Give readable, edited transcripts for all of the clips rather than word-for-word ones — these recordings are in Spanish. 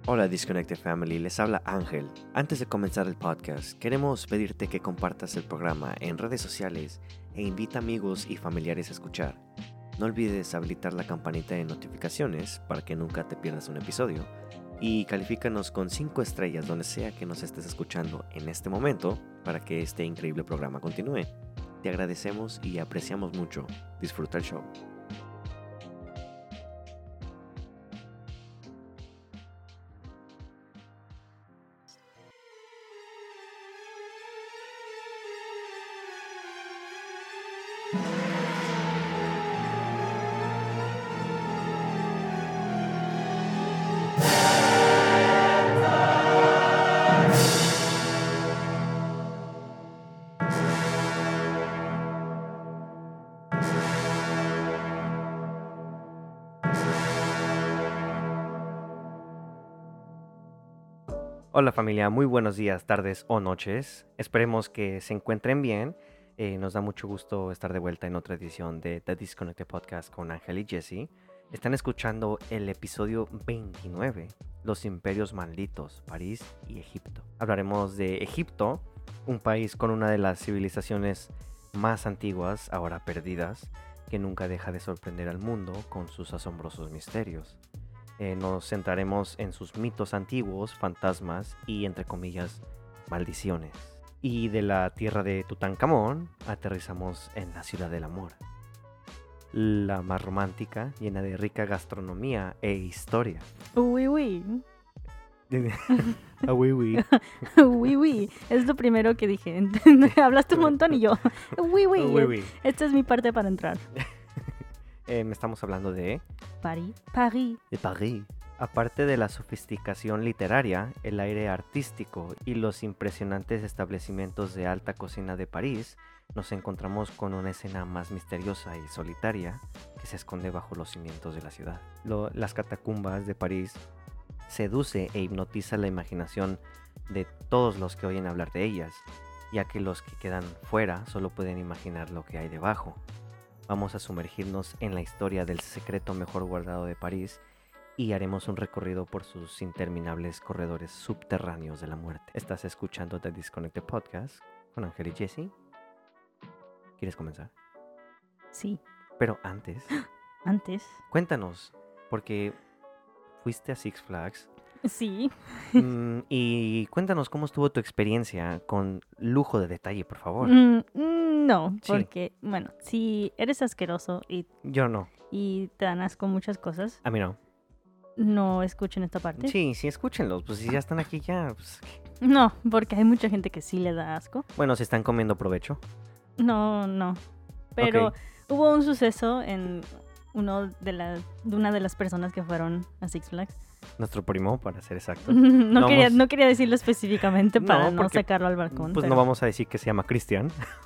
Hola Disconnected Family, les habla Ángel. Antes de comenzar el podcast, queremos pedirte que compartas el programa en redes sociales e invita amigos y familiares a escuchar. No olvides habilitar la campanita de notificaciones para que nunca te pierdas un episodio y califícanos con 5 estrellas donde sea que nos estés escuchando en este momento para que este increíble programa continúe. Te agradecemos y apreciamos mucho. Disfruta el show. Hola familia, muy buenos días, tardes o noches. Esperemos que se encuentren bien. Nos da mucho gusto estar de vuelta en otra edición de The Disconnected Podcast con Ángel y Jesse. Están escuchando el episodio 29, Los Imperios Malditos, París y Egipto. Hablaremos de Egipto, un país con una de las civilizaciones más antiguas, ahora perdidas, que nunca deja de sorprender al mundo con sus asombrosos misterios. Nos centraremos en sus mitos antiguos, fantasmas y, entre comillas, maldiciones. Y de la tierra de Tutankamón aterrizamos en la ciudad del amor, la más romántica, llena de rica gastronomía e historia. Uy, uy. Ah, uy, uy. Uy, uy. Es lo primero que dije. Hablaste un montón y yo. Uy, uy. Uy, uy. Esta es mi parte para entrar. Me estamos hablando de París. París. Aparte de la sofisticación literaria, el aire artístico y los impresionantes establecimientos de alta cocina de París, nos encontramos con una escena más misteriosa y solitaria que se esconde bajo los cimientos de la ciudad. Las catacumbas de París seduce e hipnotiza la imaginación de todos los que oyen hablar de ellas, ya que los que quedan fuera solo pueden imaginar lo que hay debajo. Vamos a sumergirnos en la historia del secreto mejor guardado de París y haremos un recorrido por sus interminables corredores subterráneos de la muerte. Estás escuchando The Disconnected Podcast con Ángel y Jesse. ¿Quieres comenzar? Sí. Pero antes, cuéntanos, porque fuiste a Six Flags. Sí. Y cuéntanos cómo estuvo tu experiencia con lujo de detalle, por favor. No, Sí. porque, bueno, si eres asqueroso Yo no. y te dan asco muchas cosas, A mí no. no escuchen esta parte. Sí, escúchenlos. Pues si ya están aquí ya. Pues... No, porque hay mucha gente que sí le da asco. Bueno, se están comiendo provecho. No. Pero Ok. hubo un suceso en una de las personas que fueron a Six Flags. Nuestro primo, para ser exacto. No vamos- quería decirlo específicamente para no porque, sacarlo al balcón. Pues pero... no vamos a decir que se llama Cristian,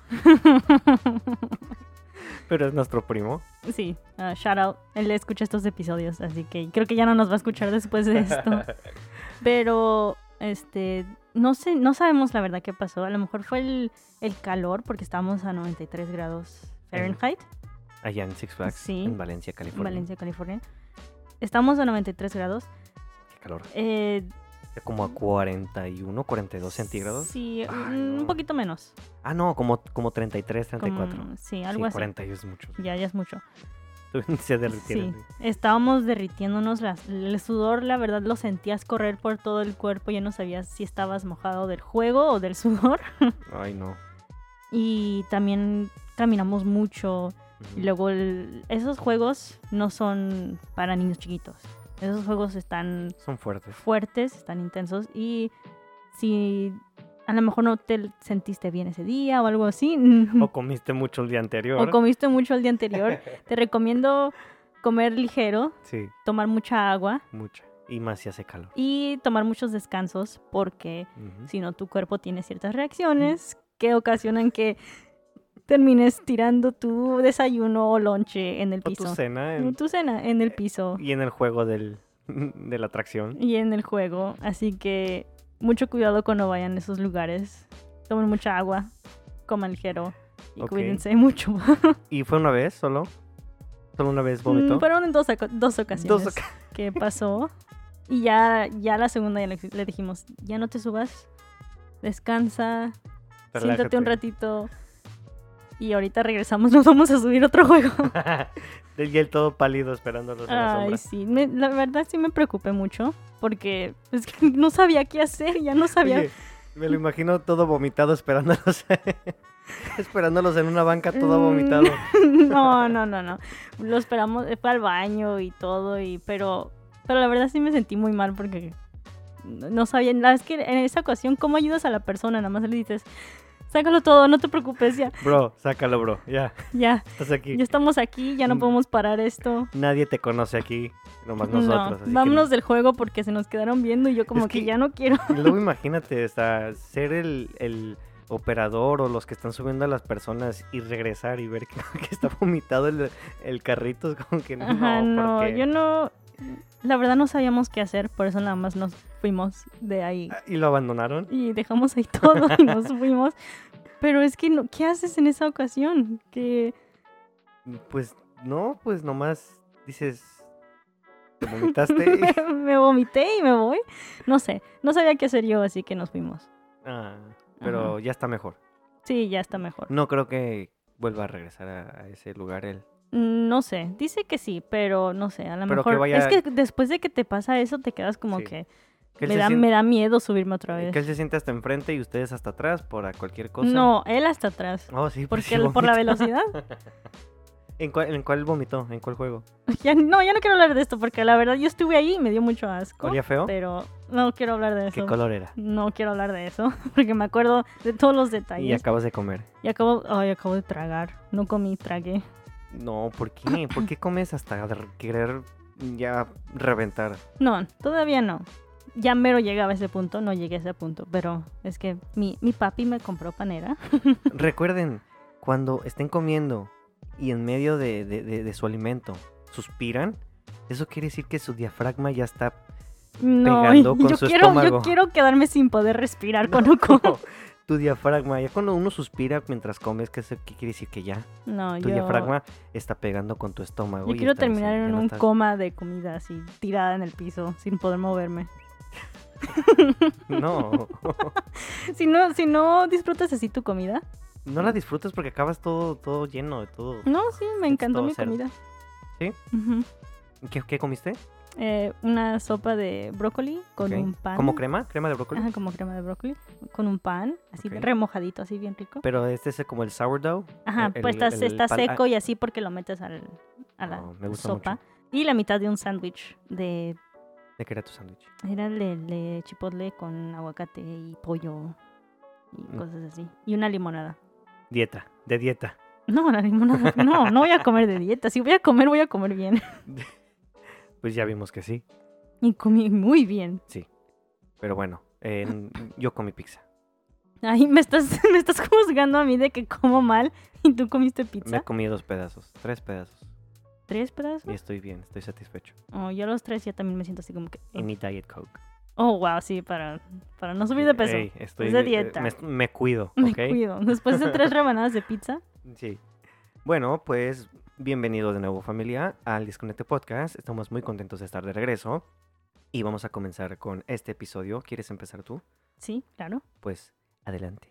pero es nuestro primo. Sí, shout out. Él escucha estos episodios, así que creo que ya no nos va a escuchar después de esto. Pero, no sé, no sabemos la verdad qué pasó. A lo mejor fue el calor, porque estábamos a 93 grados Fahrenheit, Allá en Six Flags, Sí. en Valencia, en California. Valencia, California. Estamos a 93 grados. Qué calor. Como a 41, 42 centígrados. Sí, Ay, un no. poquito menos. Ah, no, como 33, 34. Sí, algo Sí, así. 40 es mucho. Ya es mucho. Se derritieron. Sí, estábamos derritiéndonos, el sudor, la verdad, lo sentías correr por todo el cuerpo, ya no sabías si estabas mojado del juego o del sudor. Ay, no. Y también caminamos mucho. Ujú. Y luego esos juegos no son para niños chiquitos. Esos juegos están Son fuertes. fuertes, están intensos. Y si a lo mejor no te sentiste bien ese día o algo así, O comiste mucho el día anterior. o comiste mucho el día anterior, te recomiendo comer ligero, Sí, tomar mucha agua mucha. Y más si hace calor. y tomar muchos descansos, porque Ujú. si no, tu cuerpo tiene ciertas reacciones que ocasionan que termines tirando tu desayuno o lonche en el O tu piso. cena Tu cena en el piso y en el juego de la atracción. y en el juego. Así que mucho cuidado cuando vayan a esos lugares. Tomen mucha agua, coman ligero y Ok. cuídense mucho. ¿Y fue una vez solo? ¿Solo una vez vomitó? Fueron en dos ocasiones Dos que pasó. Y ya la segunda ya le dijimos, ya no te subas, descansa, siéntate un ratito. Y ahorita regresamos, nos vamos a subir otro juego. Y él todo pálido esperándolos en la sombra. Ay, sí, la verdad sí me preocupé mucho, porque es que no sabía qué hacer, ya no sabía. Oye, me lo imagino todo vomitado esperándolos. Esperándolos en una banca todo vomitado. No. Lo esperamos, fue al baño y todo, pero la verdad sí me sentí muy mal porque no sabía. Es que en esa ocasión, ¿cómo ayudas a la persona? Nada más le dices, sácalo todo, no te preocupes, ya. Bro, sácalo, bro, ya. Ya. Estás aquí. Ya estamos aquí, ya no podemos parar esto. Nadie te conoce aquí, nomás nosotros. No, vámonos del juego porque se nos quedaron viendo y yo como que ya no quiero. Y luego imagínate, o sea, ser el operador o los que están subiendo a las personas y regresar y ver que está vomitado el carrito, es como que Ajá, no, yo no, la verdad no sabíamos qué hacer, por eso nada más nos fuimos de ahí. ¿Y lo abandonaron? Y dejamos ahí todo y nos fuimos. Pero es que, no, ¿qué haces en esa ocasión? Que... Pues nomás dices, ¿te vomitaste? Me vomité y me voy. No sé, no sabía qué hacer yo, así que nos fuimos. Pero Ajá. ya está mejor. Sí, ya está mejor. No creo que vuelva a regresar a ese lugar él. No sé, dice que sí, pero no sé, a lo Pero mejor... que vaya... Es que después de que te pasa eso, te quedas como Sí. que... él Me da miedo subirme otra vez. Que él se siente hasta enfrente y ustedes hasta atrás por cualquier cosa. No, él hasta atrás. Oh, sí, pues Porque sí por la vomita. velocidad. ¿En cuál vomitó? ¿En cuál juego? Ya no quiero hablar de esto porque la verdad yo estuve ahí y me dio mucho asco. ¿Olía feo? Pero no quiero hablar de eso. ¿Qué color era? No quiero hablar de eso porque me acuerdo de todos los detalles. Y acabas de comer. Y acabo de tragar. No comí, tragué. No, ¿por qué? ¿Por qué comes hasta querer ya reventar? No, todavía no. Ya mero llegaba a ese punto, no llegué a ese punto, pero es que mi papi me compró panera. Recuerden, cuando estén comiendo y en medio de su alimento suspiran, eso quiere decir que su diafragma ya está pegando con su estómago. Yo quiero quedarme sin poder respirar cuando como. Tu diafragma, ya cuando uno suspira mientras comes, ¿qué quiere decir que ya? No, Tu diafragma está pegando con tu estómago. Yo y quiero está terminar diciendo, en ya no un estás- coma de comida así, tirada en el piso, sin poder moverme. No, Si no disfrutas así tu comida. no la disfrutas porque acabas todo lleno de todo. No, sí, me encantó todo mi cero. comida. ¿Sí? Ujú. ¿Qué comiste? Una sopa de brócoli con Ok. un pan. ¿Como crema? ¿Crema de brócoli? Ajá, como crema de brócoli. Con un pan, así Ok. remojadito, así bien rico. Pero este es como el sourdough. Ajá, el- pues está el pan- seco y así porque lo metes a la Oh, me gusta sopa. mucho. Y la mitad de un sándwich de... ¿De qué era tu sándwich? Era de chipotle con aguacate y pollo y Mm. cosas así. Y una limonada. De dieta. No, la limonada. No voy a comer de dieta. Si voy a comer bien. Pues ya vimos que sí. Y comí muy bien. Pero bueno, yo comí pizza. Ay, me estás juzgando a mí de que como mal y tú comiste Me pizza. comí 3 pedazos. 3 pedazos. Y estoy bien, estoy satisfecho. Oh, yo a los 3 ya también me siento así como que... Y mi Diet Coke. Oh, wow, sí, para no subir de peso. Ey, estoy Es de dieta. Me cuido, Me ¿ok? cuido. Después de 3 rebanadas de pizza. Sí. Bueno, pues bienvenido de nuevo, familia, al Disconnected Podcast. Estamos muy contentos de estar de regreso. Y vamos a comenzar con este episodio. ¿Quieres empezar tú? Sí, claro. Pues adelante.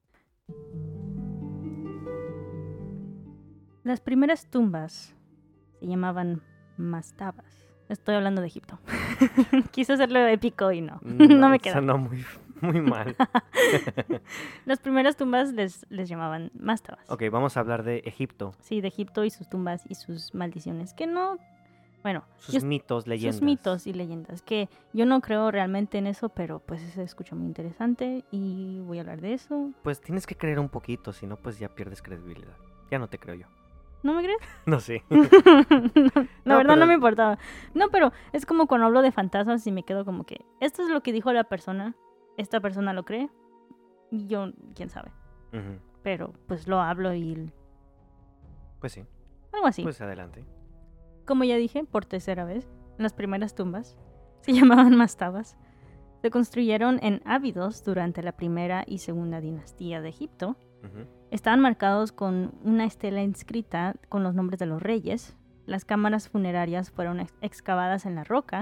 Las primeras tumbas se llamaban mastabas. Estoy hablando de Egipto. Quise hacerlo épico y no. No me queda. Sonó muy mal. Las primeras tumbas les llamaban mastabas. Ok, vamos a hablar de Egipto. Sí, de Egipto y sus tumbas y sus maldiciones. Que no... Bueno, Sus mitos, leyendas. sus mitos y leyendas. Que yo no creo realmente en eso, pero pues se escucha muy interesante y voy a hablar de eso. Pues tienes que creer un poquito, si no, pues ya pierdes credibilidad. Ya no te creo yo. ¿No me crees? No sé. La No, verdad pero- no me importaba. No, pero es como cuando hablo de fantasmas y me quedo como que esto es lo que dijo la persona, esta persona lo cree y yo, quién sabe. Ujú. Pero pues lo hablo y Pues sí. algo así. Pues adelante. Como ya dije, por tercera vez, las primeras tumbas se llamaban mastabas. Se construyeron en Abidos durante la primera y segunda dinastía de Egipto. Ujú. Estaban marcados con una estela inscrita con los nombres de los reyes. Las cámaras funerarias fueron excavadas en la roca,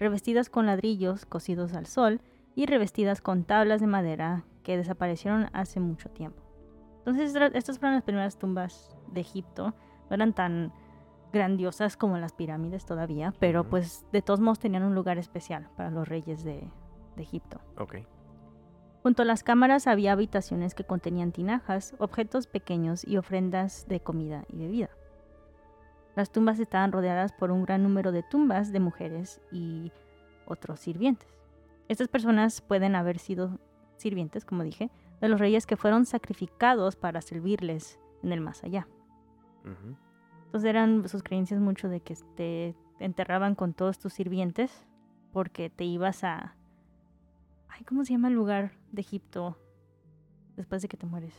revestidas con ladrillos cocidos al sol y revestidas con tablas de madera que desaparecieron hace mucho tiempo. Entonces, estas fueron las primeras tumbas de Egipto. No eran tan grandiosas como las pirámides todavía, pero pues de todos modos tenían un lugar especial para los reyes de Egipto. Okay. Junto a las cámaras había habitaciones que contenían tinajas, objetos pequeños y ofrendas de comida y bebida. Las tumbas estaban rodeadas por un gran número de tumbas de mujeres y otros sirvientes. Estas personas pueden haber sido sirvientes, como dije, de los reyes que fueron sacrificados para servirles en el más allá. Uh-huh. Entonces eran sus creencias mucho de que te enterraban con todos tus sirvientes porque te ibas a... ¿cómo se llama el lugar de Egipto después de que te mueres?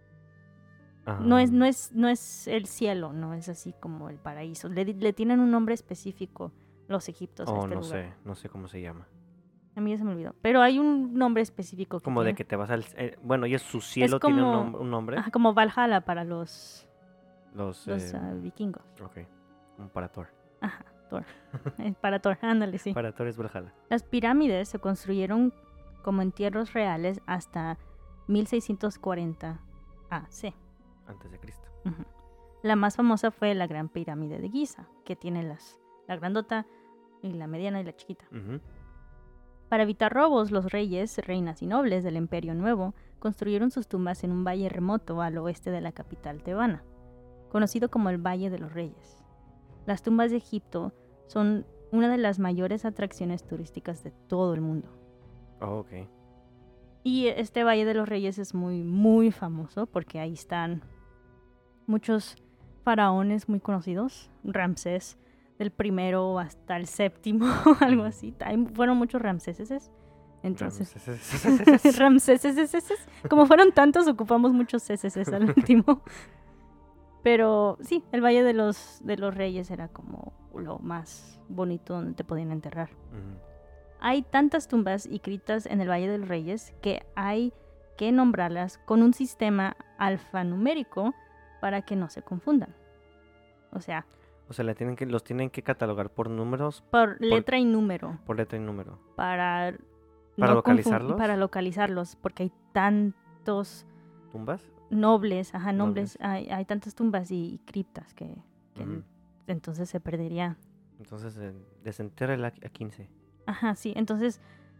No es el cielo, no es así como el paraíso. Le tienen un nombre específico los egipcios a este lugar. No sé cómo se llama. A mí ya se me olvidó. Pero hay un nombre específico. Como de que te vas al... bueno, y su cielo tiene un nombre. Como Valhalla para los vikingos. Ok, como para Thor. Ajá, Thor. Para Thor, ándale, sí. Para Thor es Valhalla. Las pirámides se construyeron como entierros reales hasta 1640 AC. Antes de Cristo. Uh-huh. La más famosa fue la Gran Pirámide de Giza, que tiene la grandota y la mediana y la chiquita. Uh-huh. Para evitar robos, los reyes, reinas y nobles del Imperio Nuevo construyeron sus tumbas en un valle remoto al oeste de la capital tebana, conocido como el Valle de los Reyes. Las tumbas de Egipto son una de las mayores atracciones turísticas de todo el mundo. Oh, ok. Y este Valle de los Reyes es muy, muy famoso porque ahí están muchos faraones muy conocidos, Ramsés, del primero hasta el séptimo, algo así. Fueron muchos Ramséses. Entonces, Ramséses. Como fueron tantos, ocupamos muchos ceses al último. Pero sí, el Valle de los Reyes era como lo más bonito donde te podían enterrar. Uh-huh. Hay tantas tumbas y criptas en el Valle de los Reyes que hay que nombrarlas con un sistema alfanumérico para que no se confundan. O sea, los tienen que catalogar por números. Por letra y número. Por letra y número. Para localizarlos. Para localizarlos, porque hay tantos... ¿Tumbas? Nobles. Hay tantas tumbas y criptas que Uh-huh. entonces se perdería. Entonces, desentérrala a 15. Ajá, sí. Entonces,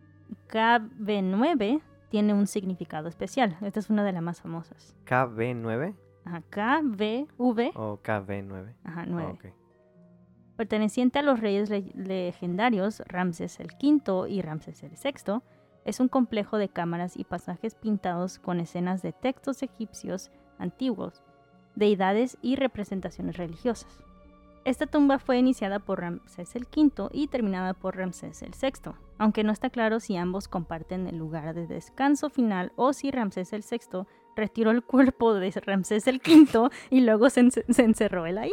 KB9 tiene un significado especial. Esta es una de las más famosas. ¿KB9? Ajá, KBV. O KB9. Ajá, 9. Oh, okay. Perteneciente a los reyes legendarios Ramsés el V y Ramsés el VI, es un complejo de cámaras y pasajes pintados con escenas de textos egipcios antiguos, deidades y representaciones religiosas. Esta tumba fue iniciada por Ramsés el V y terminada por Ramsés el VI, aunque no está claro si ambos comparten el lugar de descanso final o si Ramsés el VI retiró el cuerpo de Ramsés el V y luego se encerró él ahí.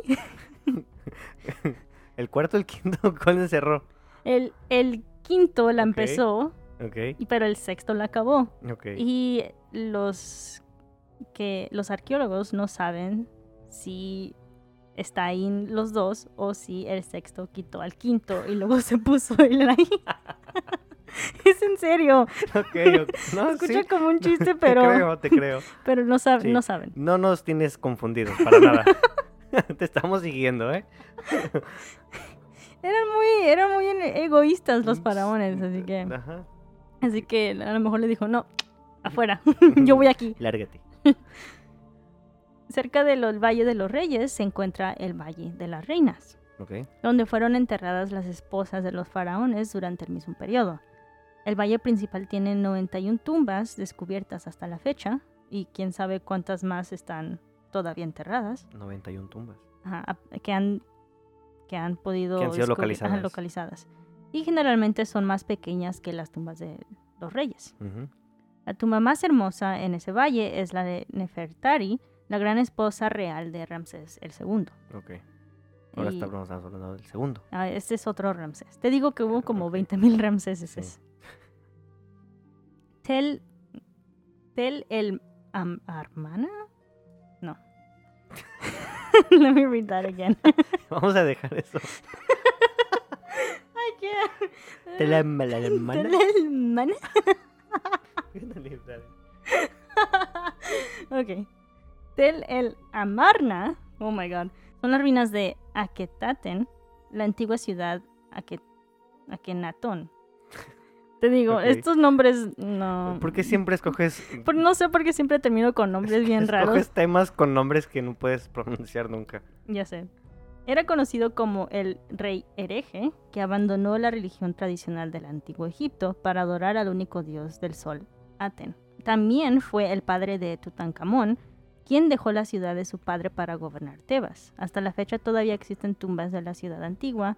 ¿El cuarto, el quinto? ¿Cuál encerró? El quinto la empezó, pero el sexto la acabó. Okay. Y los arqueólogos no saben si está ahí los dos o si el sexto quitó al quinto y luego se puso él ahí. Es en serio. Okay. No, escucha sí. como un chiste, pero... Te creo. Pero no saben. No nos tienes confundidos para nada. Te estamos siguiendo, ¿eh? Eran muy egoístas los faraones, así que... Ajá. Así que a lo mejor le dijo, no, afuera, yo voy aquí. Lárgate. Cerca del Valle de los Reyes se encuentra el Valle de las Reinas, donde fueron enterradas las esposas de los faraones durante el mismo periodo. El valle principal tiene 91 tumbas descubiertas hasta la fecha, y quién sabe cuántas más están todavía enterradas. 91 tumbas. Ajá, que han sido localizadas. Y generalmente son más pequeñas que las tumbas de los reyes. Uh-huh. La tumba más hermosa en ese valle es la de Nefertari, la gran esposa real de Ramsés el II. Ok. Ahora estamos hablando del segundo. Este es otro Ramsés. Te digo que hubo como 20,000 Ramséses. Sí. Tel el Armana? No. Let me read that again. Vamos a dejar eso. I can't. Telalamana. Ok. Tel el Amarna, oh my god, son las ruinas de Akhetaten, la antigua ciudad Akhenaton. Te digo, Ok. estos nombres no. ¿Por qué siempre escoges, No sé por qué siempre termino con nombres bien raros. escoges temas con nombres que no puedes pronunciar nunca? Ya sé. Era conocido como el rey hereje que abandonó la religión tradicional del antiguo Egipto para adorar al único dios del sol, Aten. También fue el padre de Tutankamón, quien dejó la ciudad de su padre para gobernar Tebas. Hasta la fecha todavía existen tumbas de la ciudad antigua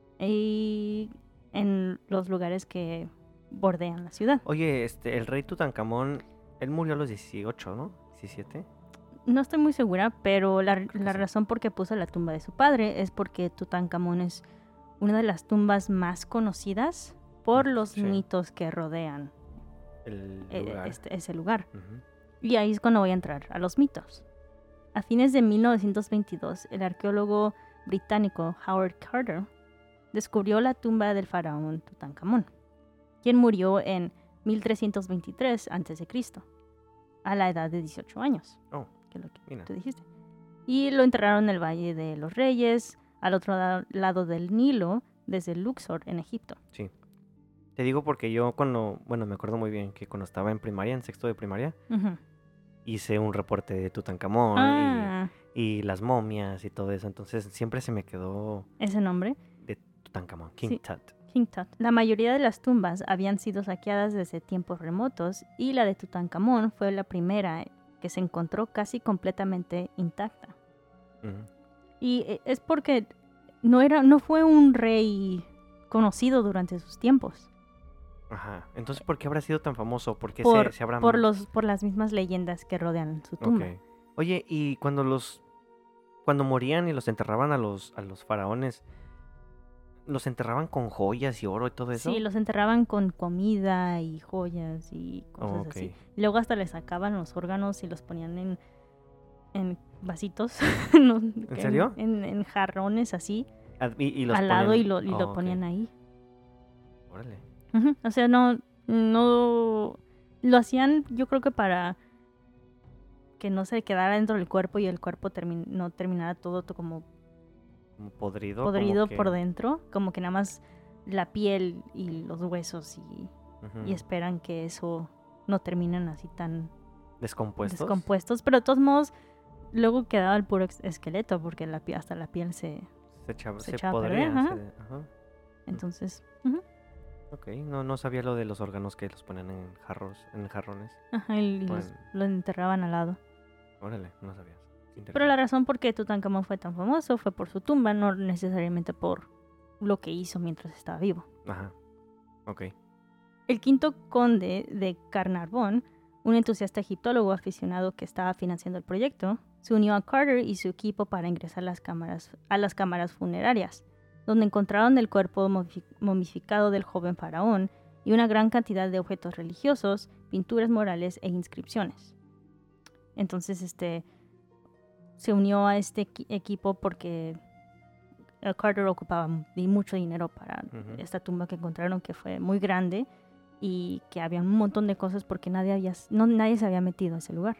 y en los lugares que bordean la ciudad. Oye, el rey Tutankamón, él murió a los 18, ¿no? 17. No estoy muy segura, pero la sí. razón por qué puso la tumba de su padre es porque Tutankamón es una de las tumbas más conocidas por los Sí. mitos que rodean El lugar. ese lugar. Ujú. Y ahí es cuando voy a entrar a los mitos. A fines de 1922, el arqueólogo británico Howard Carter descubrió la tumba del faraón Tutankamón, quien murió en 1323 a.C., a la edad de 18 años, Oh, que es lo que mira. tú dijiste. Y lo enterraron en el Valle de los Reyes, al otro lado del Nilo, desde Luxor, en Egipto. Sí. Te digo porque yo me acuerdo muy bien que cuando estaba en primaria, en sexto de primaria, Ujú. hice un reporte de Tutankamón Ah, y las momias y todo eso. Entonces siempre se me quedó ese nombre. de Tutankamón, King Sí. Tut. King Tut. La mayoría de las tumbas habían sido saqueadas desde tiempos remotos y la de Tutankamón fue la primera que se encontró casi completamente intacta. Ujú. Y es porque no fue un rey conocido durante sus tiempos. Ajá. Entonces, ¿por qué habrá sido tan famoso? ¿Por qué Por, se habrá... por las mismas leyendas que rodean su tumba. Ok. Oye, y cuando morían y los enterraban a los faraones, ¿los enterraban con joyas y oro y todo eso? Sí, los enterraban con comida y joyas y cosas Ok. así. Y luego hasta les sacaban los órganos y los ponían en vasitos. ¿En serio? En jarrones así, Y los al lado ponen- y lo Oh, ok. ponían ahí. Órale. Ujú. O sea, no lo hacían, yo creo que para que no se quedara dentro del cuerpo y el cuerpo no terminara todo como Como podrido. podrido como que... por dentro, como que nada más la piel y los huesos Ujú. y esperan que eso no terminen así tan ¿Descompuestos? descompuestos, pero de todos modos luego quedaba el puro esqueleto porque hasta la piel se Se echaba se se echaba a podría. perder, ajá. Ajá. entonces Ok, no sabía lo de los órganos que los ponían en jarrones. ajá, y Bueno. lo enterraban al lado. Órale, no sabías. Pero la Interesante. razón por qué Tutankamón fue tan famoso fue por su tumba, no necesariamente por lo que hizo mientras estaba vivo. Ajá. Ok. El quinto conde de Carnarvon, un entusiasta egiptólogo aficionado que estaba financiando el proyecto, se unió a Carter y su equipo para ingresar a las cámaras funerarias, donde encontraron el cuerpo momificado del joven faraón y una gran cantidad de objetos religiosos, pinturas murales e inscripciones. Entonces, se unió a este equipo porque Carter ocupaba mucho dinero para Ujú. esta tumba que encontraron, que fue muy grande y que había un montón de cosas porque nadie se había metido a ese lugar.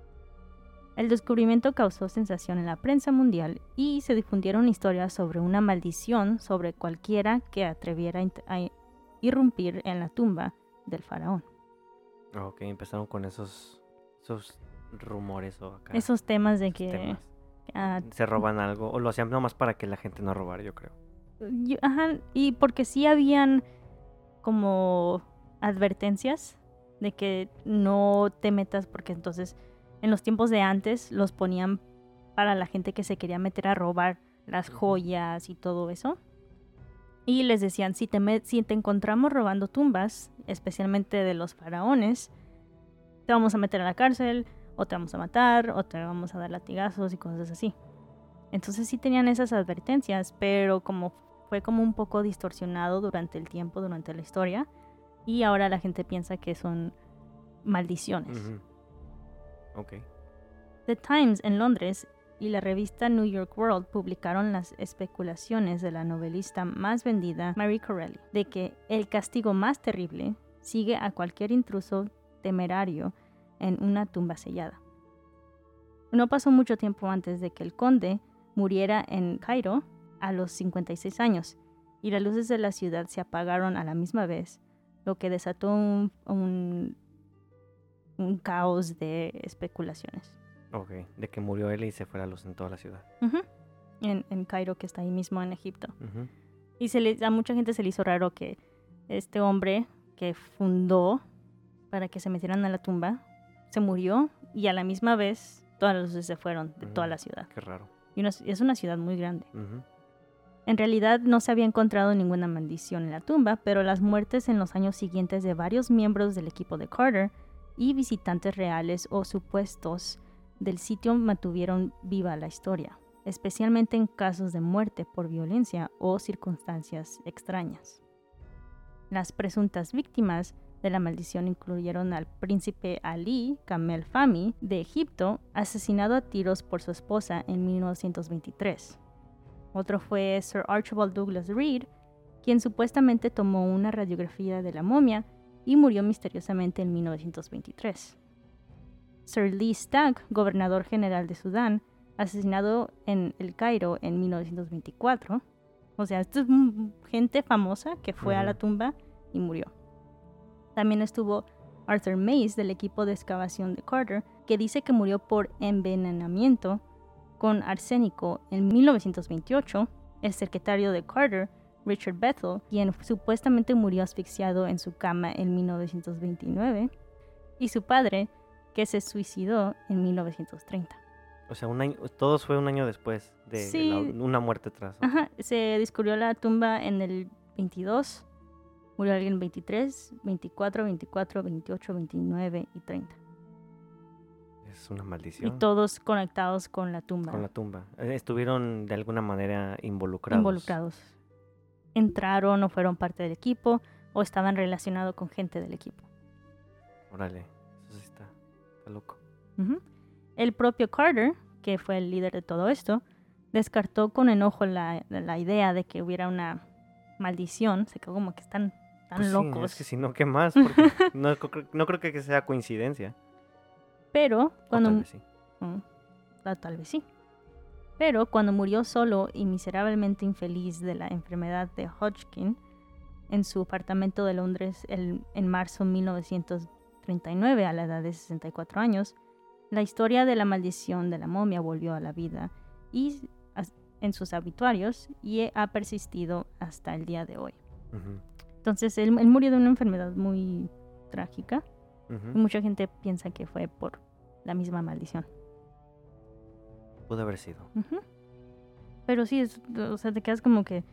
El descubrimiento causó sensación en la prensa mundial y se difundieron historias sobre una maldición sobre cualquiera que atreviera a irrumpir en la tumba del faraón. Ok, empezaron con esos rumores o acá. Esos temas de esos que temas. ah, Se roban algo o lo hacían nomás para que la gente no robara, yo creo. ajá, y porque sí habían como advertencias de que no te metas porque entonces en los tiempos de antes los ponían para la gente que se quería meter a robar las Ujú. joyas y todo eso. Y les decían, si te encontramos robando tumbas, especialmente de los faraones, te vamos a meter a la cárcel, o te vamos a matar, o te vamos a dar latigazos y cosas así. Entonces sí tenían esas advertencias, pero fue como un poco distorsionado durante el tiempo, durante la historia, y ahora la gente piensa que son maldiciones. Ujú. Ok. The Times en Londres y la revista New York World publicaron las especulaciones de la novelista más vendida, Marie Corelli, de que el castigo más terrible sigue a cualquier intruso temerario en una tumba sellada. No pasó mucho tiempo antes de que el conde muriera en Cairo a los 56 años, y las luces de la ciudad se apagaron a la misma vez, lo que desató un caos de especulaciones. Ok, de que murió él y se fue la luz en toda la ciudad. En Cairo, que está ahí mismo en Egipto. Ujú. Y a mucha gente se le hizo raro que este hombre que fundó para que se metieran a la tumba se murió, y a la misma vez todas las luces se fueron de toda la ciudad. Qué raro. Y es una ciudad muy grande. Ujú. En realidad no se había encontrado ninguna maldición en la tumba, pero las muertes en los años siguientes de varios miembros del equipo de Carter y visitantes reales o supuestos del sitio mantuvieron viva la historia, especialmente en casos de muerte por violencia o circunstancias extrañas. Las presuntas víctimas de la maldición incluyeron al príncipe Ali Kamel Fahmy de Egipto, asesinado a tiros por su esposa en 1923. Otro fue Sir Archibald Douglas Reed, quien supuestamente tomó una radiografía de la momia y murió misteriosamente en 1923. Sir Lee Stagg, gobernador general de Sudán, asesinado en El Cairo en 1924. O sea, esto es gente famosa que fue a la tumba y murió. También estuvo Arthur Mays del equipo de excavación de Carter, que dice que murió por envenenamiento con arsénico en 1928. El secretario de Carter, Richard Bethel, quien supuestamente murió asfixiado en su cama en 1929, y su padre, que se suicidó en 1930. O sea, todos fue un año después de Sí. una muerte tras. Ajá, se descubrió la tumba en el 22, murió alguien en 23, 24, 28, 29 y 30. Es una maldición. Y todos conectados con la tumba. Con la tumba. Estuvieron de alguna manera involucrados. Entraron o fueron parte del equipo o estaban relacionados con gente del equipo. Órale, eso sí está loco. Ujú. El propio Carter, que fue el líder de todo esto, descartó con enojo la idea de que hubiera una maldición. Se quedó como que están tan Pues locos. Sí, es que si no, ¿qué más? Porque no creo que sea coincidencia. Pero cuando... O tal vez sí. Tal vez sí. Pero cuando murió solo y miserablemente infeliz de la enfermedad de Hodgkin en su apartamento de Londres en marzo de 1939 a la edad de 64 años, la historia de la maldición de la momia volvió a la vida y en sus obituarios y ha persistido hasta el día de hoy. Ujú. Entonces él murió de una enfermedad muy trágica. Ujú. Y mucha gente piensa que fue por la misma maldición. Pudo haber sido. Ujú. Pero sí, o sea, te quedas como que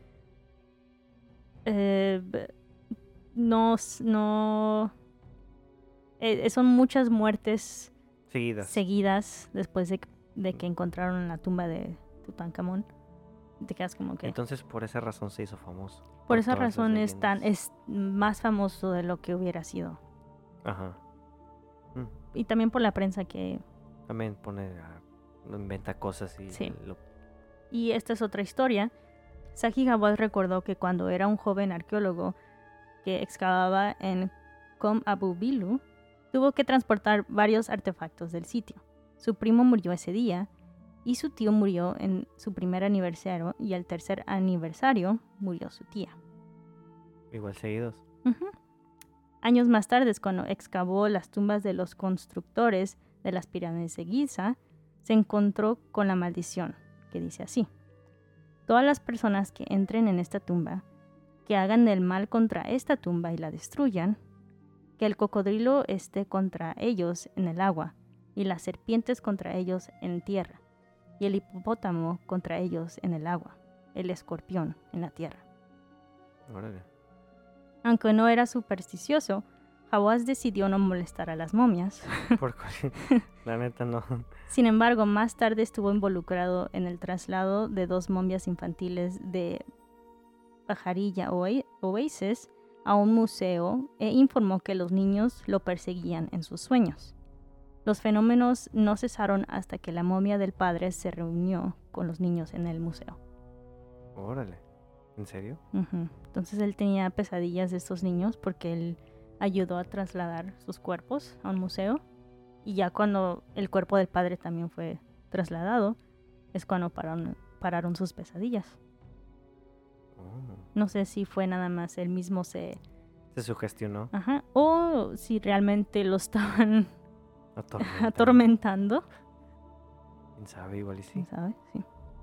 son muchas muertes seguidas después de que encontraron la tumba de Tutankamón. Te quedas como que... Entonces por esa razón se hizo famoso. Por esa todas esas razón leyendas. es más famoso de lo que hubiera sido. Ajá. Y también por la prensa que... También inventa cosas y Sí. Y esta es otra historia. Zahi Hawass recordó que cuando era un joven arqueólogo que excavaba en Qom Abu Bilu, tuvo que transportar varios artefactos del sitio. Su primo murió ese día y su tío murió en su primer aniversario, y al tercer aniversario murió su tía. Igual seguidos. Ujú. Años más tarde, cuando excavó las tumbas de los constructores de las pirámides de Giza, se encontró con la maldición, que dice así: todas las personas que entren en esta tumba, que hagan el mal contra esta tumba y la destruyan, que el cocodrilo esté contra ellos en el agua, y las serpientes contra ellos en tierra, y el hipopótamo contra ellos en el agua, el escorpión en la tierra. Órale. Aunque no era supersticioso, Hawass decidió no molestar a las momias. La neta no. Sin embargo, más tarde estuvo involucrado en el traslado de 2 momias infantiles de Pajarilla Oasis a un museo e informó que los niños lo perseguían en sus sueños. Los fenómenos no cesaron hasta que la momia del padre se reunió con los niños en el museo. Órale. ¿En serio? Ujú. Entonces él tenía pesadillas de estos niños porque él ayudó a trasladar sus cuerpos a un museo. Y ya cuando el cuerpo del padre también fue trasladado, es cuando pararon sus pesadillas. Oh. No sé si fue nada más él mismo Se sugestionó. Ajá, o si realmente lo estaban Atormentando. atormentando. ¿Quién sabe? Igual y sí. ¿Quién sabe? Sí.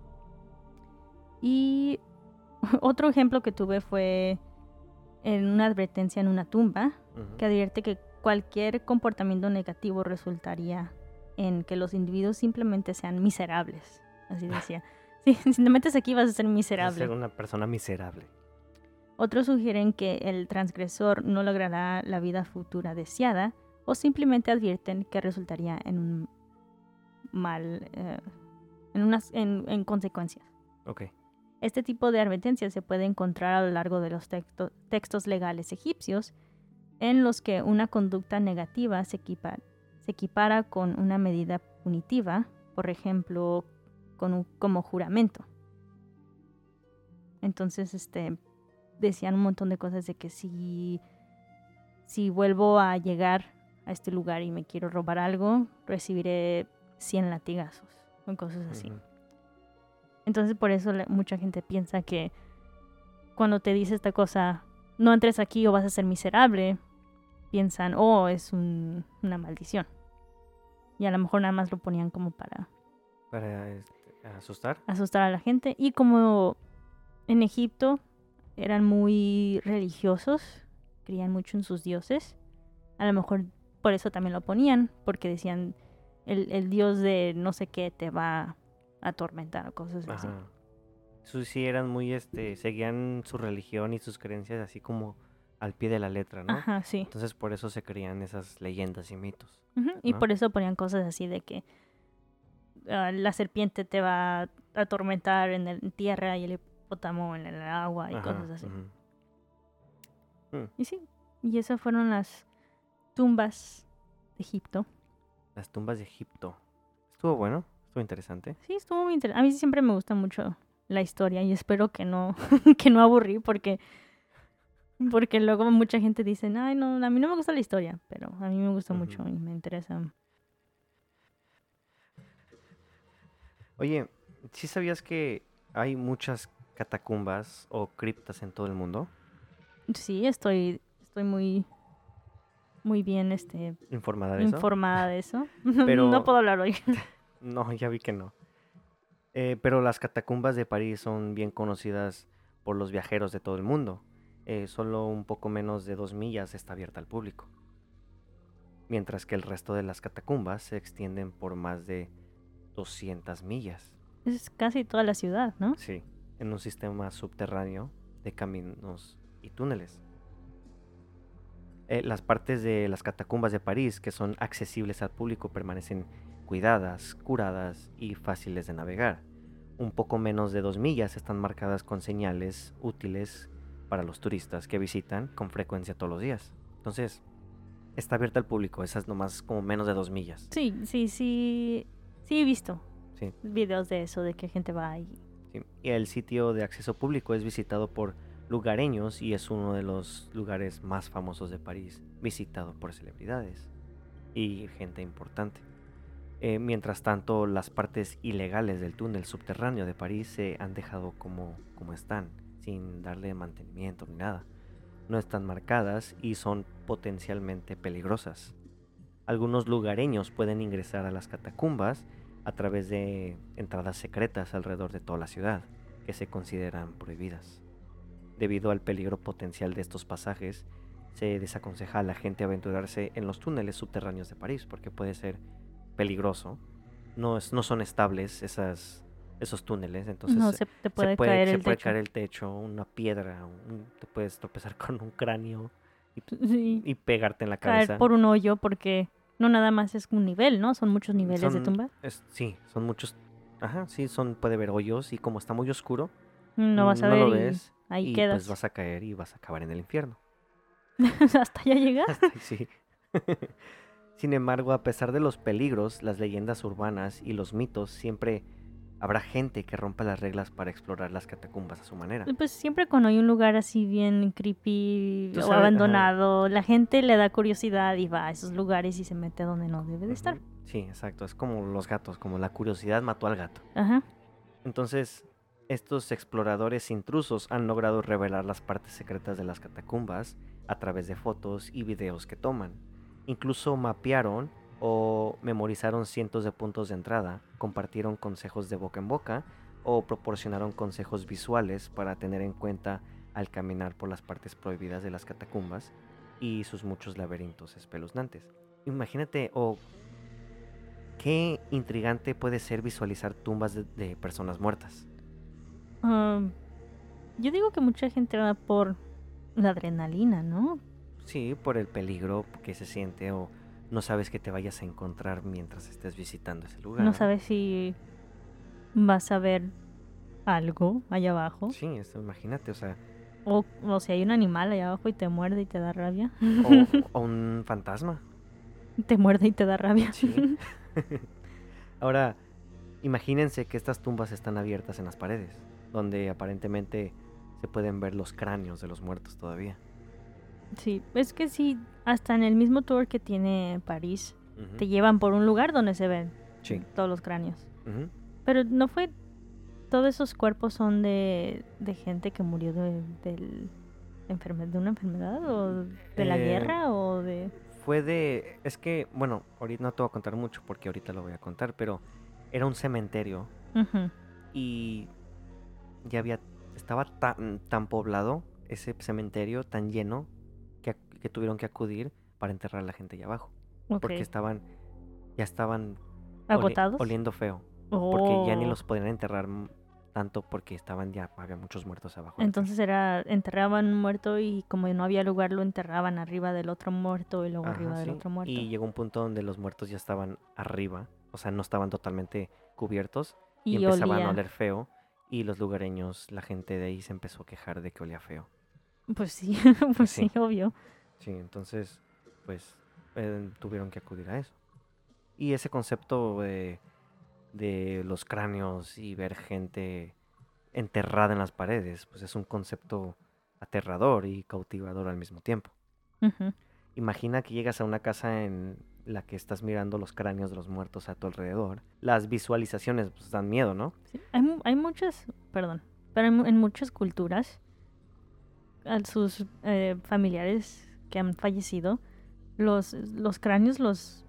Y otro ejemplo que tuve fue en una advertencia en una tumba Ujú. que advierte que cualquier comportamiento negativo resultaría en que los individuos simplemente sean miserables. Así decía. Sí, si te metes aquí vas a ser Vas a miserable. ser una persona miserable. Otros sugieren que el transgresor no logrará la vida futura deseada o simplemente advierten que resultaría en un mal, en consecuencias. Ok. Este tipo de advertencias se puede encontrar a lo largo de los textos legales egipcios, en los que una conducta negativa se equipara con una medida punitiva, por ejemplo, como juramento. Entonces, decían un montón de cosas de que si vuelvo a llegar a este lugar y me quiero robar algo, recibiré 100 latigazos o cosas así. Ujú. Entonces por eso mucha gente piensa que cuando te dice esta cosa, no entres aquí o vas a ser miserable, piensan, oh, es una maldición. Y a lo mejor nada más lo ponían como para Para asustar. asustar a la gente. Y como en Egipto eran muy religiosos, creían mucho en sus dioses, a lo mejor por eso también lo ponían, porque decían, el dios de no sé qué te va a atormentar o cosas así. Ajá. Sí eran muy, seguían su religión y sus creencias así como al pie de la letra, ¿no? Ajá, sí. Entonces por eso se creían esas leyendas y mitos. Ujú. Y ¿no? por eso ponían cosas así de que la serpiente te va a atormentar en la tierra y el hipopótamo en el agua y Ajá, cosas así. ujú. Y sí, y esas fueron las tumbas de Egipto. Las tumbas de Egipto. Estuvo bueno, estuvo interesante. Sí, estuvo muy interesante. A mí siempre me gusta mucho la historia y espero que no, que no aburrí porque luego mucha gente dice, ay, no, a mí no me gusta la historia, pero a mí me gusta Ujú. mucho y me interesa. Oye, ¿sí sabías que hay muchas catacumbas o criptas en todo el mundo? Sí, estoy muy, muy bien Informada de eso. informada de eso. Pero- No puedo hablar hoy. No, ya vi que no. Pero las catacumbas de París son bien conocidas por los viajeros de todo el mundo. Solo un poco menos de 2 millas está abierta al público. Mientras que el resto de las catacumbas se extienden por más de 200 millas. Es casi toda la ciudad, ¿no? Sí, en un sistema subterráneo de caminos y túneles. Las partes de las catacumbas de París que son accesibles al público permanecen cuidadas, curadas y fáciles de navegar. Un poco menos de 2 millas están marcadas con señales útiles para los turistas que visitan con frecuencia todos los días. Entonces, está abierta al público, esas nomás como menos de 2 millas. Sí he visto Sí. videos de eso, de que gente va ahí. Sí. Y el sitio de acceso público es visitado por lugareños y es uno de los lugares más famosos de París, visitado por celebridades y gente importante. Mientras tanto, las partes ilegales del túnel subterráneo de París se han dejado como están, sin darle mantenimiento ni nada. No están marcadas y son potencialmente peligrosas. Algunos lugareños pueden ingresar a las catacumbas a través de entradas secretas alrededor de toda la ciudad, que se consideran prohibidas. Debido al peligro potencial de estos pasajes, se desaconseja a la gente aventurarse en los túneles subterráneos de París, porque puede ser peligroso. No son estables esos túneles, entonces No, te puede caer se el puede techo. caer el techo, una piedra, te puedes tropezar con un cráneo Sí, y pegarte en la caer cabeza. por un hoyo porque no nada más es un nivel, ¿no? Son muchos niveles de tumba. Sí, son muchos. Ajá, sí, puede haber hoyos y como está muy oscuro, No vas a no ver lo y ves ahí y quedas. pues vas a caer y vas a acabar en el infierno. Hasta ya llegas. Sí. Sin embargo, a pesar de los peligros, las leyendas urbanas y los mitos, siempre habrá gente que rompa las reglas para explorar las catacumbas a su manera. Pues siempre cuando hay un lugar así bien creepy Tú o sabes, abandonado, la gente le da curiosidad y va a esos lugares y se mete donde no debe de estar. Sí, exacto. Es como los gatos, como la curiosidad mató al gato. Ajá. Entonces, estos exploradores intrusos han logrado revelar las partes secretas de las catacumbas a través de fotos y videos que toman. Incluso mapearon o memorizaron cientos de puntos de entrada, compartieron consejos de boca en boca o proporcionaron consejos visuales para tener en cuenta al caminar por las partes prohibidas de las catacumbas y sus muchos laberintos espeluznantes. Imagínate, qué intrigante puede ser visualizar tumbas de personas muertas. Yo digo que mucha gente va por la adrenalina, ¿no? Sí, por el peligro que se siente o no sabes que te vayas a encontrar mientras estés visitando ese lugar. No sabes si vas a ver algo allá abajo. Sí, imagínate, o sea, O si hay un animal allá abajo y te muerde y te da rabia. o un fantasma. Te muerde y te da rabia. Sí. Ahora, imagínense que estas tumbas están abiertas en las paredes, donde aparentemente se pueden ver los cráneos de los muertos todavía. Sí, es que sí, hasta en el mismo tour que tiene París, Ujú. te llevan por un lugar donde se ven Sí. todos los cráneos. Ujú. Pero no fue... Todos esos cuerpos son de gente que murió de una enfermedad o de la guerra o de... Es que, bueno, ahorita no te voy a contar mucho porque ahorita lo voy a contar, pero era un cementerio Ujú. y estaba tan poblado ese cementerio, tan lleno, que tuvieron que acudir para enterrar a la gente allá abajo. Ok. Porque ya estaban ¿Agotados? oliendo feo. Porque ya ni Oh. los podían enterrar tanto porque había muchos muertos abajo. de la Entonces enterraban un muerto y como no había lugar lo enterraban arriba del otro muerto y luego casa. arriba Ajá, del sí. otro muerto. Y llegó un punto donde los muertos ya estaban arriba, o sea, no estaban totalmente cubiertos y empezaban a olía. oler feo. Y los lugareños, la gente de ahí se empezó a quejar de que olía feo. Pues sí, Pues sí. sí, obvio. Sí, entonces, pues, tuvieron que acudir a eso. Y ese concepto de los cráneos y ver gente enterrada en las paredes, pues es un concepto aterrador y cautivador al mismo tiempo. Ujú. Imagina que llegas a una casa en la que estás mirando los cráneos de los muertos a tu alrededor. Las visualizaciones pues, dan miedo, ¿no? Sí, hay muchas, perdón, pero en muchas culturas a sus familiares que han fallecido, los cráneos los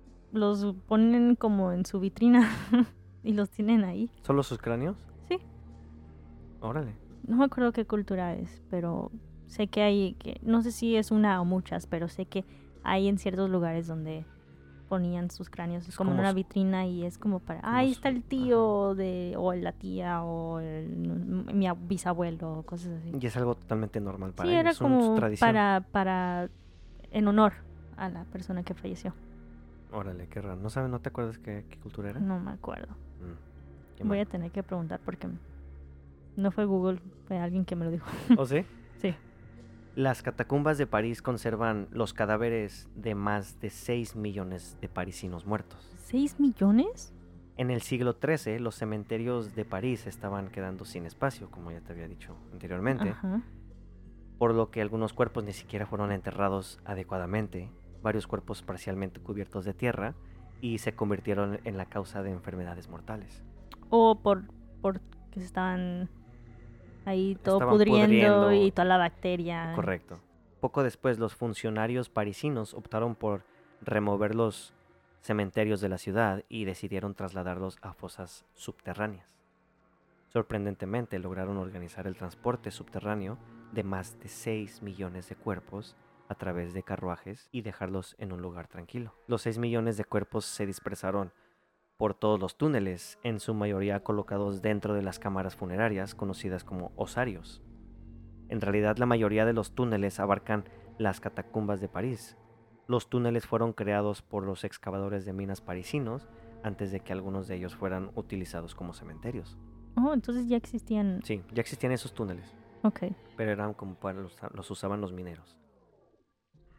ponen como en su vitrina y los tienen ahí. ¿Solo sus cráneos? Sí. Órale. No me acuerdo qué cultura es, pero sé que hay, no sé si es una o muchas, pero sé que hay en ciertos lugares donde ponían sus cráneos Es como en como una su- vitrina y es como para, como ahí su- está el tío o la tía o mi bisabuelo o cosas así. Y es algo totalmente normal para Sí, ellos. era Su como tradición. para en honor a la persona que falleció. Órale, qué raro. ¿No te acuerdas qué cultura era? No me acuerdo. Qué Voy mal. a tener que preguntar porque no fue Google, fue alguien que me lo dijo. ¿O sí? Sí. Las catacumbas de París conservan los cadáveres de más de 6 millones de parisinos muertos. ¿6 millones? En el siglo XIII, los cementerios de París estaban quedando sin espacio, como ya te había dicho anteriormente, Ajá. por lo que algunos cuerpos ni siquiera fueron enterrados adecuadamente, varios cuerpos parcialmente cubiertos de tierra, y se convirtieron en la causa de enfermedades mortales. O por que se estaban ahí todo Estaban pudriendo y pudriendo. toda la bacteria. Correcto. Poco después, los funcionarios parisinos optaron por remover los cementerios de la ciudad y decidieron trasladarlos a fosas subterráneas. Sorprendentemente, lograron organizar el transporte subterráneo de más de 6 millones de cuerpos a través de carruajes y dejarlos en un lugar tranquilo. Los 6 millones de cuerpos se dispersaron por todos los túneles, en su mayoría colocados dentro de las cámaras funerarias conocidas como osarios. En realidad, la mayoría de los túneles abarcan las catacumbas de París. Los túneles fueron creados por los excavadores de minas parisinos antes de que algunos de ellos fueran utilizados como cementerios. Oh, entonces ya existían. Sí, ya existían esos túneles, Ok. pero eran como para los usaban los mineros.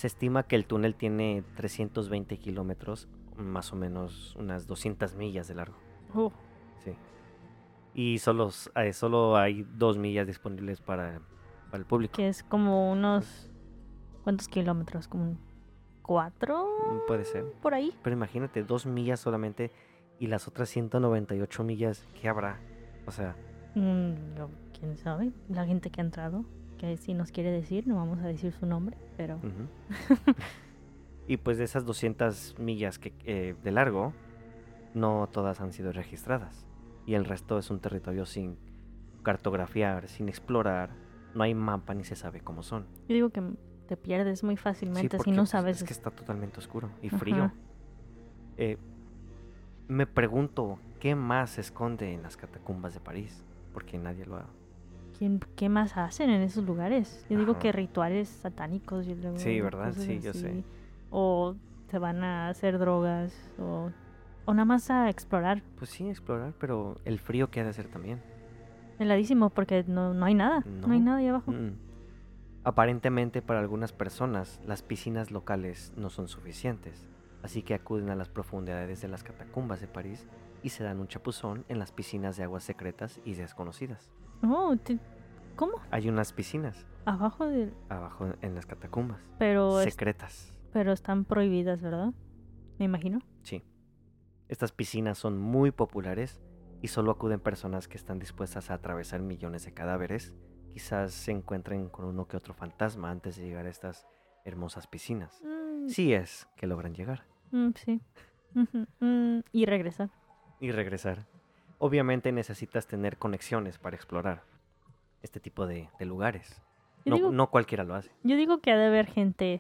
Se estima que el túnel tiene 320 kilómetros, más o menos unas 200 millas de largo. Sí. Y solo hay 2 millas disponibles para el público. Que es como unos... ¿Cuántos kilómetros? ¿Como 4? Puede ser. Por ahí. Pero imagínate, 2 millas solamente y las otras 198 millas, ¿qué habrá? O sea, ¿Quién sabe? La gente que ha entrado, que si nos quiere decir, no vamos a decir su nombre, pero... Y pues de esas 200 millas de largo, no todas han sido registradas. Y el resto es un territorio sin cartografiar, sin explorar. No hay mapa ni se sabe cómo son. Yo digo que te pierdes muy fácilmente si porque, no pues, sabes. es que está totalmente oscuro y frío. Me pregunto, ¿qué más se esconde en las catacumbas de París? Porque nadie lo ha... ¿Qué más hacen en esos lugares? Yo digo Ajá. que rituales satánicos. Sí, ¿verdad? cosas Sí, yo así. sé. O se van a hacer drogas, o nada más a explorar. Pues sí, explorar, pero el frío que ha de hacer también. Heladísimo, porque no hay nada. No hay nada ahí abajo. Aparentemente para algunas personas las piscinas locales no son suficientes, así que acuden a las profundidades de las catacumbas de París y se dan un chapuzón en las piscinas de aguas secretas y desconocidas. ¿Cómo? Hay unas piscinas Abajo en las catacumbas, pero secretas. Pero están prohibidas, ¿verdad? Me imagino. Sí. Estas piscinas son muy populares y solo acuden personas que están dispuestas a atravesar millones de cadáveres. Quizás se encuentren con uno que otro fantasma antes de llegar a estas hermosas piscinas. Sí es que logran llegar. Sí. Y regresar. Y regresar. Obviamente necesitas tener conexiones para explorar este tipo de lugares. No cualquiera lo hace. Yo digo que ha de haber gente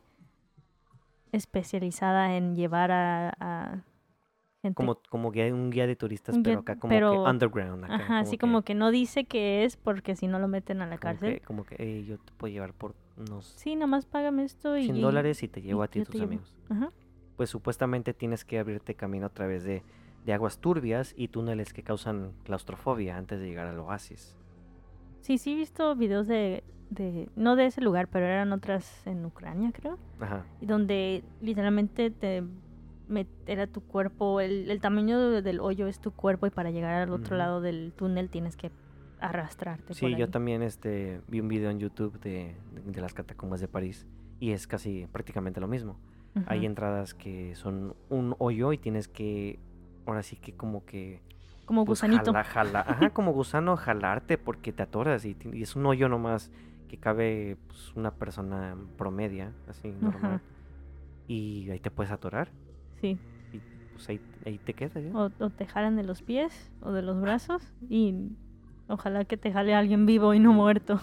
especializada en llevar a gente. Como un guía de turistas, pero acá como que underground. Acá, ajá, así como que no dice qué es porque si no lo meten a la cárcel. Como que yo te puedo llevar por unos... Sí, nomás págame esto y... $100 y te llevo a ti y tus amigos. Ajá. Pues supuestamente tienes que abrirte camino a través de aguas turbias y túneles que causan claustrofobia antes de llegar al oasis. Sí, he visto videos no de ese lugar, pero eran otras en Ucrania, creo. Ajá. Y donde literalmente era tu cuerpo, el tamaño del hoyo es tu cuerpo y para llegar al otro lado del túnel tienes que arrastrarte. Sí, yo también vi un video en YouTube de las catacumbas de París y es casi prácticamente lo mismo. Uh-huh. Hay entradas que son un hoyo y tienes que, ahora sí que como gusanito. Ajá, como gusano jalarte porque te atoras y es un hoyo nomás que cabe pues, una persona promedia, así normal. Uh-huh. Y ahí te puedes atorar. Sí. Y pues ahí te quedas ya. O te jalan de los pies o de los brazos y ojalá que te jale alguien vivo y no muerto.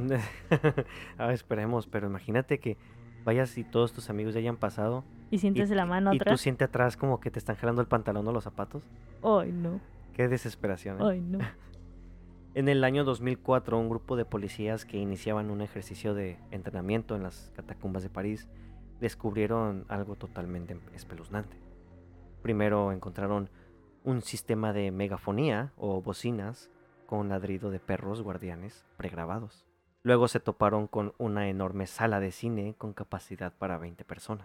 Esperemos, pero imagínate que vayas y todos tus amigos ya hayan pasado. Y sientes la mano atrás. Y tú sientes atrás como que te están jalando el pantalón o los zapatos. Ay, no. Qué desesperación. Ay, no. En el año 2004, un grupo de policías que iniciaban un ejercicio de entrenamiento en las catacumbas de París descubrieron algo totalmente espeluznante. Primero encontraron un sistema de megafonía o bocinas con ladrido de perros guardianes pregrabados. Luego se toparon con una enorme sala de cine con capacidad para 20 personas.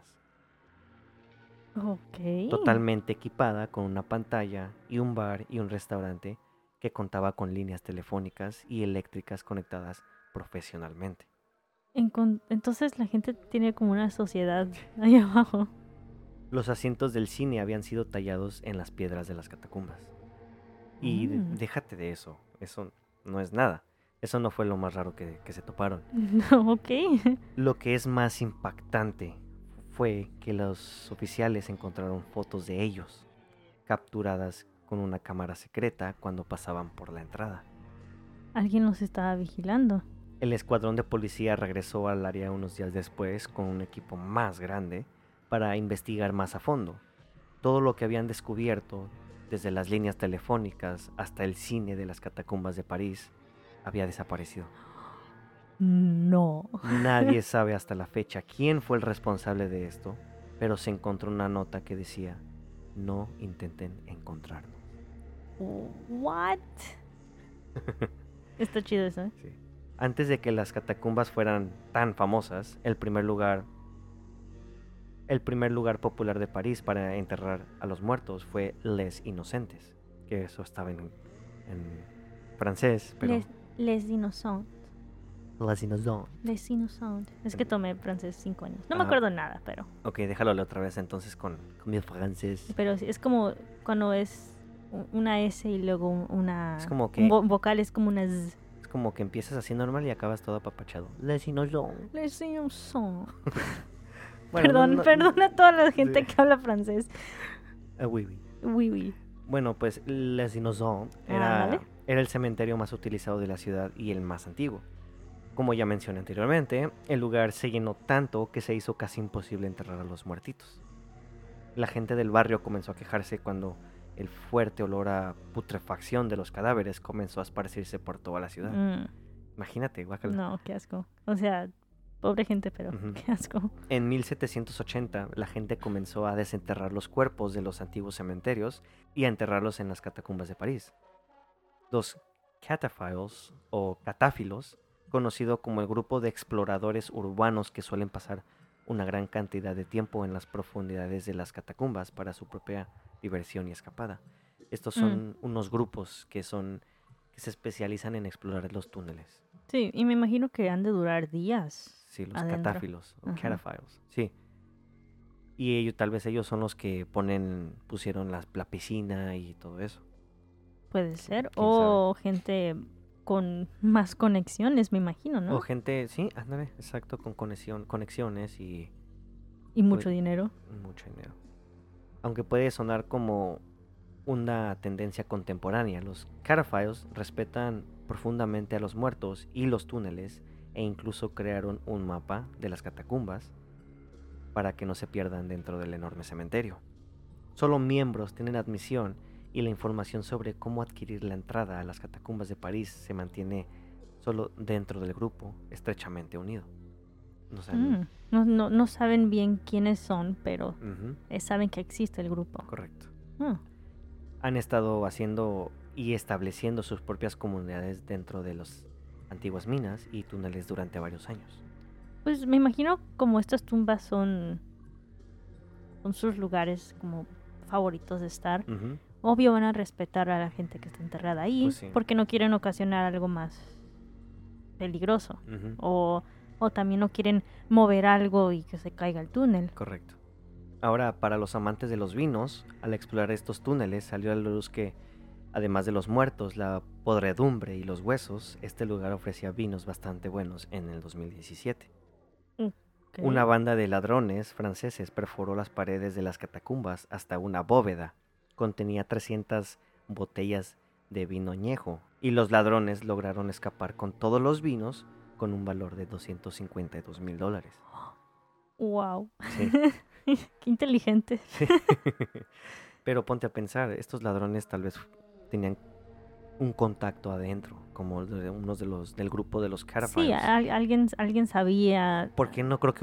Okay. Totalmente equipada con una pantalla y un bar y un restaurante que contaba con líneas telefónicas y eléctricas conectadas profesionalmente. Entonces la gente tiene como una sociedad ahí abajo. Los asientos del cine habían sido tallados en las piedras de las catacumbas. Y déjate de eso no es nada. Eso no fue lo más raro que se toparon. No, ok. Lo que es más impactante fue que los oficiales encontraron fotos de ellos, capturadas con una cámara secreta cuando pasaban por la entrada. Alguien los estaba vigilando. El escuadrón de policía regresó al área unos días después con un equipo más grande para investigar más a fondo. Todo lo que habían descubierto, desde las líneas telefónicas hasta el cine de las catacumbas de París, había desaparecido. No. Nadie sabe hasta la fecha quién fue el responsable de esto, pero se encontró una nota que decía: no intenten encontrarnos. What? Está chido eso, ¿eh? Sí. Antes de que las catacumbas fueran tan famosas, el primer lugar El primer lugar popular de París para enterrar a los muertos fue Les Innocentes, que eso estaba en francés, pero... Les Innocents. Les Innocents. Les Innocents. Es que tomé francés 5 años. No me acuerdo nada, pero... Ok, déjalo otra vez entonces con mi francés. Pero es como cuando es una S y luego una... Es como que... un vocal es como una Z. Es como que empiezas así normal y acabas todo apapachado. Les Innocents. Les Innocents. Bueno, Perdón a toda la gente que habla francés. Oui, oui. Oui, oui. Bueno, pues Les Innocents era el cementerio más utilizado de la ciudad y el más antiguo. Como ya mencioné anteriormente, el lugar se llenó tanto que se hizo casi imposible enterrar a los muertitos. La gente del barrio comenzó a quejarse cuando el fuerte olor a putrefacción de los cadáveres comenzó a esparcirse por toda la ciudad. Imagínate, guácala. No, qué asco. O sea, pobre gente, pero qué asco. En 1780, la gente comenzó a desenterrar los cuerpos de los antiguos cementerios y a enterrarlos en las catacumbas de París. Los cataphiles o catáfilos, conocido como el grupo de exploradores urbanos que suelen pasar una gran cantidad de tiempo en las profundidades de las catacumbas para su propia diversión y escapada. Estos son unos grupos que se especializan en explorar los túneles. Sí, y me imagino que han de durar días. Sí, los adentro. catáfilos o cataphiles, sí. Y tal vez ellos son los que pusieron la piscina y todo eso. Puede ser, o gente con más conexiones, me imagino, ¿no? O gente, sí, ándale, exacto, con conexiones y mucho dinero. Mucho dinero. Aunque puede sonar como una tendencia contemporánea, los cataphiles respetan profundamente a los muertos y los túneles e incluso crearon un mapa de las catacumbas para que no se pierdan dentro del enorme cementerio. Solo miembros tienen admisión y la información sobre cómo adquirir la entrada a las catacumbas de París se mantiene solo dentro del grupo, estrechamente unido. No saben bien quiénes son, pero saben que existe el grupo. Correcto. Han estado haciendo y estableciendo sus propias comunidades dentro de las antiguas minas y túneles durante varios años. Pues me imagino como estas tumbas son sus lugares como favoritos de estar. Obvio van a respetar a la gente que está enterrada ahí, pues sí, porque no quieren ocasionar algo más peligroso. O también no quieren mover algo y que se caiga el túnel. Correcto. Ahora, para los amantes de los vinos, al explorar estos túneles salió a la luz que, además de los muertos, la podredumbre y los huesos, este lugar ofrecía vinos bastante buenos en el 2017. Okay. Una banda de ladrones franceses perforó las paredes de las catacumbas hasta una bóveda. Contenía 300 botellas de vino añejo y los ladrones lograron escapar con todos los vinos con un valor de $252,000. ¡Wow! Sí. ¡Qué inteligente! Sí. Pero ponte a pensar, estos ladrones tal vez tenían un contacto adentro, como unos del grupo de los cataphiles. Sí, alguien sabía. Porque no creo que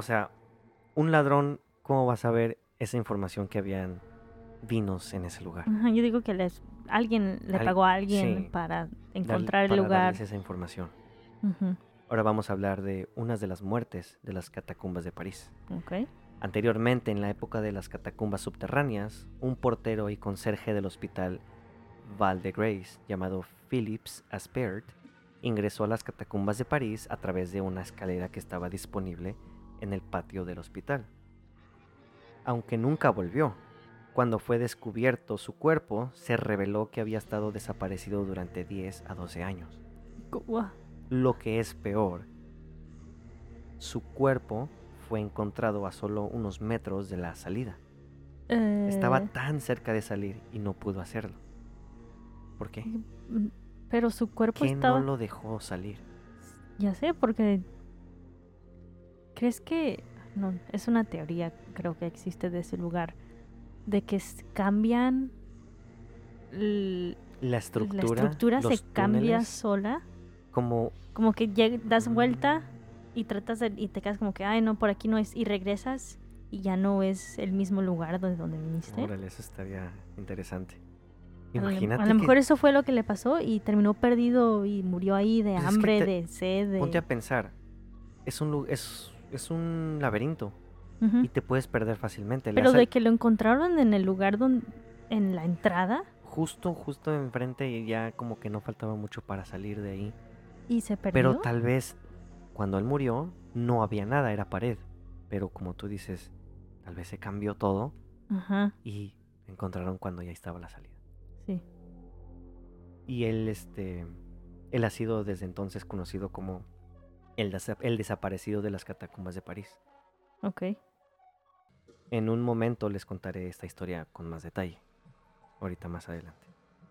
un ladrón, ¿cómo va a saber esa información que habían vinos en ese lugar? Yo digo que alguien le pagó a alguien para encontrar el lugar. Para darles esa información. Ahora vamos a hablar de unas de las muertes de las catacumbas de París. Okay. Anteriormente, en la época de las catacumbas subterráneas, un portero y conserje del hospital Val de Grace, llamado Philippe Aspert, ingresó a las catacumbas de París a través de una escalera que estaba disponible en el patio del hospital. Aunque nunca volvió. Cuando fue descubierto su cuerpo, se reveló que había estado desaparecido durante 10 a 12 años. Lo que es peor, su cuerpo fue encontrado a solo unos metros de la salida. Estaba tan cerca de salir y no pudo hacerlo. ¿Por qué? Pero su cuerpo ¿Qué estaba... no lo dejó salir? Ya sé, porque... ¿Crees que...? No, es una teoría, creo que existe de ese lugar. De que cambian... La estructura se cambia túneles, sola. Como que das vuelta y y te quedas como que, ay, no, por aquí no es. Y regresas y ya no es el mismo lugar donde viniste. Órale, eso estaría interesante. Imagínate. A lo mejor eso fue lo que le pasó y terminó perdido y murió ahí de hambre, de sed. Ponte a pensar, es un laberinto. Ujú. y te puedes perder fácilmente. Pero de que lo encontraron en el lugar donde, en la entrada, Justo enfrente y ya como que no faltaba mucho para salir de ahí. y se Pero perdió. tal vez cuando él murió no había nada, era pared. Pero como tú dices, tal vez se cambió todo Ajá, y encontraron cuando ya estaba la salida. sí. Y él ha sido desde entonces conocido como el desaparecido de las catacumbas de París. Ok. En un momento les contaré esta historia con más detalle, ahorita más adelante.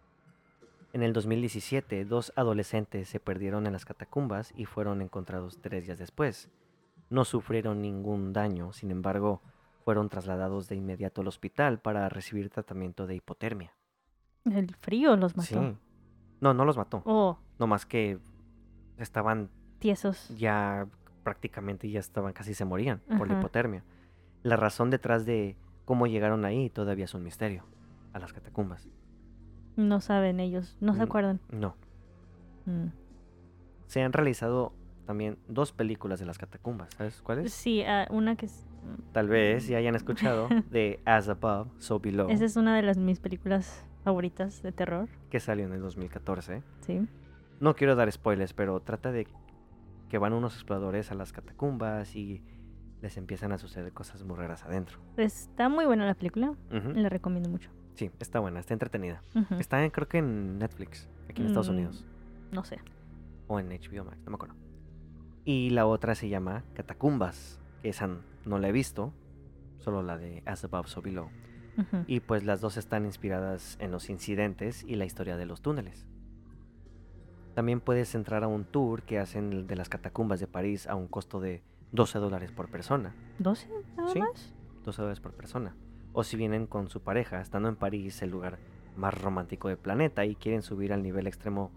En el 2017, 2 adolescentes se perdieron en las catacumbas y fueron encontrados 3 días después. No sufrieron ningún daño, sin embargo, fueron trasladados de inmediato al hospital para recibir tratamiento de hipotermia. El frío los mató. Sí. No, no los mató. Oh, No más que estaban tiesos. ya prácticamente ya estaban casi se morían por la Ajá. hipotermia. La razón detrás de cómo llegaron ahí todavía es un misterio a las catacumbas. No saben ellos, no se Mm, acuerdan. No. Mm. Se han realizado también 2 películas de las catacumbas. ¿Sabes cuáles? Sí, una que es... Tal vez ya hayan escuchado de As Above, So Below, Esa es una de mis películas favoritas de terror. que salió en el 2014. Sí. No quiero dar spoilers, pero trata de que van unos exploradores a las catacumbas y les empiezan a suceder cosas muy raras adentro. Está muy buena la película. Ujú. La recomiendo mucho. Sí, está buena, está entretenida. Ujú. Está creo que en Netflix, aquí en Estados Mm, Unidos. No sé. O en HBO Max, no me acuerdo. Y la otra se llama Catacumbas, que esa no la he visto, solo la de As Above, So Below. Ujú. Y pues las dos están inspiradas en los incidentes y la historia de los túneles. También puedes entrar a un tour que hacen de las catacumbas de París a un costo de $12 por persona. ¿12 nada Sí. más? $12 por persona. O si vienen con su pareja, estando en París, el lugar más romántico del planeta, y quieren subir al nivel extremo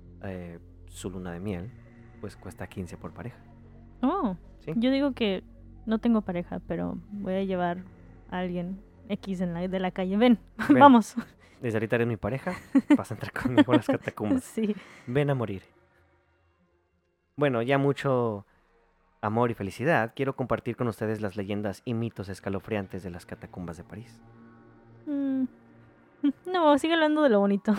su luna de miel, pues cuesta 15 por pareja. Oh, ¿Sí? yo digo que no tengo pareja, pero voy a llevar a alguien X de la calle. Ven, Ven. vamos. Desde ahorita eres mi pareja, vas a entrar conmigo a las catacumbas. Sí. Ven a morir. Bueno, ya mucho amor y felicidad, quiero compartir con ustedes las leyendas y mitos escalofriantes de las catacumbas de París. Mm, No, sigue hablando de lo bonito.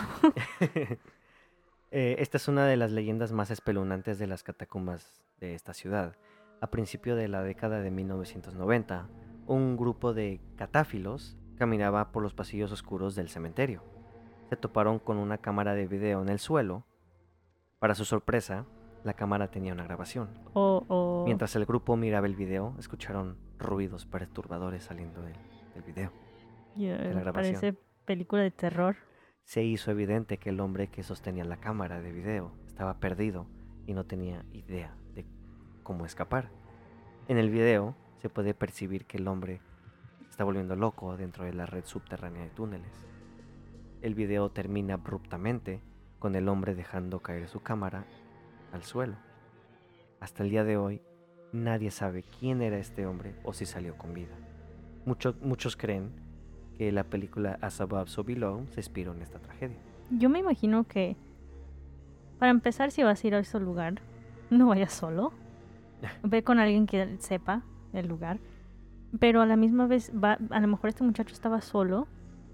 Esta es una de las leyendas más espeluznantes de las catacumbas de esta ciudad. A principio de la década de 1990, un grupo de catáfilos caminaba por los pasillos oscuros del cementerio. Se toparon con una cámara de video en el suelo. Para su sorpresa, la cámara tenía una grabación. O Mientras el grupo miraba el video, escucharon ruidos perturbadores saliendo del video. la grabación. parece película de terror. Se hizo evidente que el hombre que sostenía la cámara de video estaba perdido y no tenía idea de cómo escapar. En el video se puede percibir que el hombre está volviendo loco dentro de la red subterránea de túneles. El video termina abruptamente con el hombre dejando caer su cámara al suelo. Hasta el día de hoy, nadie sabe quién era este hombre o si salió con vida. Muchos creen que la película As Above, So Below se inspiró en esta tragedia. Yo me imagino que, para empezar, si vas a ir a ese lugar, no vayas solo. Ve con alguien que sepa el lugar. Pero a la misma vez, a lo mejor este muchacho estaba solo.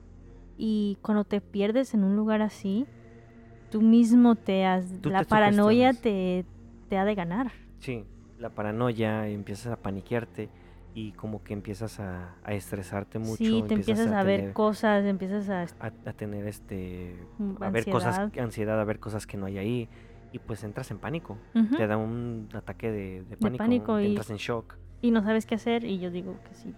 Y cuando te pierdes en un lugar así, tú mismo la paranoia te ha de ganar. Sí, la paranoia, empiezas a paniquearte y como que empiezas a estresarte mucho. Sí, te empiezas a ver cosas, empiezas a tener a ansiedad. ver cosas, ansiedad, a ver cosas que no hay ahí, y pues entras en pánico. Ujú. Te da un ataque de pánico y entras en shock. Y no sabes qué hacer, y yo digo que sí.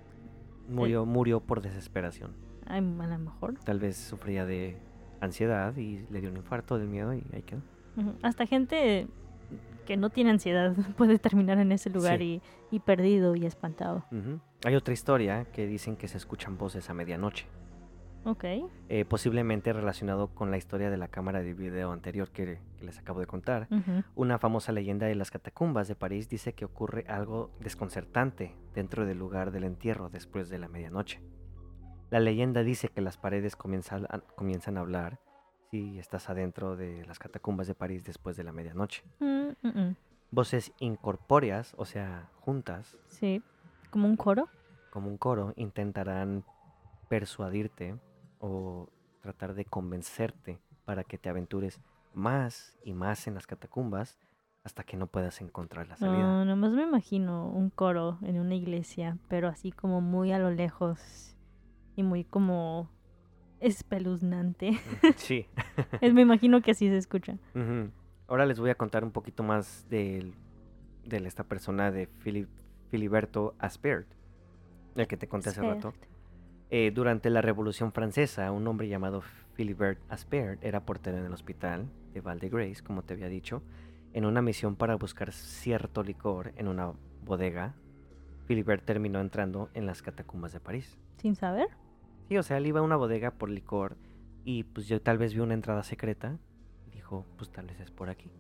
Murió por desesperación. A lo mejor. Tal vez sufría de ansiedad y le dio un infarto del miedo y ahí quedó. Ujú. Hasta gente que no tiene ansiedad puede terminar en ese lugar y perdido y espantado. Ujú. Hay otra historia que dicen que se escuchan voces a medianoche. Ok. Posiblemente relacionado con la historia de la cámara de video anterior que les acabo de contar. Ujú. Una famosa leyenda de las catacumbas de París dice que ocurre algo desconcertante dentro del lugar del entierro después de la medianoche. La leyenda dice que las paredes comienzan a hablar si estás adentro de las catacumbas de París después de la medianoche. Voces incorpóreas, o sea, juntas, Sí. ¿Como un coro? Como un coro, intentarán persuadirte o tratar de convencerte para que te aventures más y más en las catacumbas hasta que no puedas encontrar la salida. No, nomás me imagino un coro en una iglesia, pero así como muy a lo lejos y muy como espeluznante. Sí. Me imagino que así se escucha. Ujú. Ahora les voy a contar un poquito más de esta persona de Filiberto Aspert, el que te conté hace rato. Durante la Revolución Francesa, un hombre llamado Philibert Aspert era portero en el hospital de Val-de-Grâce, como te había dicho, en una misión para buscar cierto licor en una bodega. Philibert terminó entrando en las catacumbas de París. ¿Sin saber? Sí, o sea, él iba a una bodega por licor y pues yo tal vez vi una entrada secreta y dijo, pues tal vez es por aquí.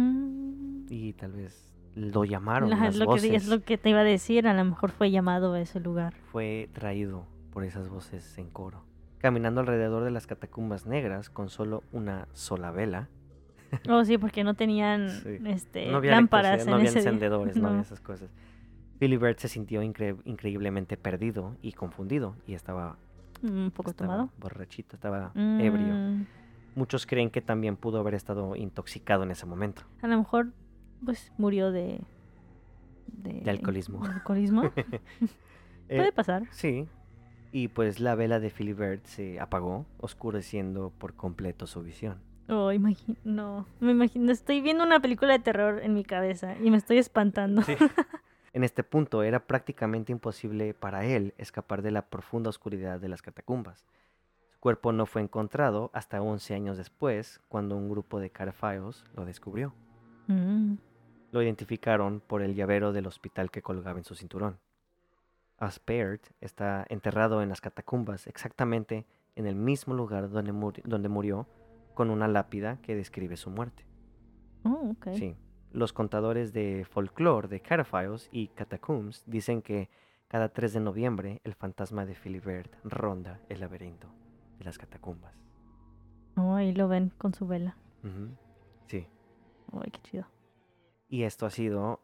Y tal vez lo llamaron las voces. Es lo que te iba a decir, a lo mejor fue llamado a ese lugar. Fue traído por esas voces en coro, caminando alrededor de las catacumbas negras con solo una sola vela. Oh, sí, porque no tenían Sí. no No había lámparas no en había ese día. encendedores, no había No. esas cosas. Philibert se sintió increíblemente perdido y confundido y estaba Un poco tomado. borrachito, estaba ebrio. Mm, Muchos creen que también pudo haber estado intoxicado en ese momento. A lo mejor, pues, murió de alcoholismo. de alcoholismo. Puede pasar. Sí. Y pues la vela de Philibert se apagó, oscureciendo por completo su visión. Oh, no, me imagino, estoy viendo una película de terror en mi cabeza y me estoy espantando. Sí. En este punto era prácticamente imposible para él escapar de la profunda oscuridad de las catacumbas. Su cuerpo no fue encontrado hasta 11 años después, cuando un grupo de carafaios lo descubrió. Mm. Lo identificaron por el llavero del hospital que colgaba en su cinturón. Aspert está enterrado en las catacumbas, exactamente en el mismo lugar donde murió, con una lápida que describe su muerte. Oh, ok. Sí. Los contadores de folclore de Carafaios y Catacombs dicen que cada 3 de noviembre el fantasma de Philibert ronda el laberinto de las catacumbas. Oh, ahí lo ven con su vela. Ujú. Sí. Ay, qué chido. Y esto ha sido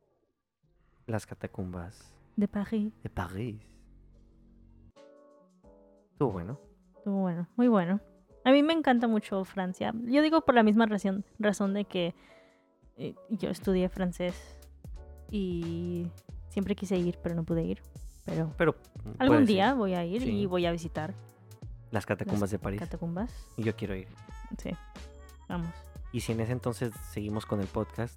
las catacumbas De París. de París. Estuvo bueno. Estuvo bueno, muy bueno. A mí me encanta mucho Francia. Yo digo por la misma razón de que yo estudié francés y siempre quise ir, pero no pude ir. Pero algún puedes día ir. voy a ir Sí. y voy a visitar Las catacumbas las de París. catacumbas. Y yo quiero ir. Sí, vamos. Y si en ese entonces seguimos con el podcast,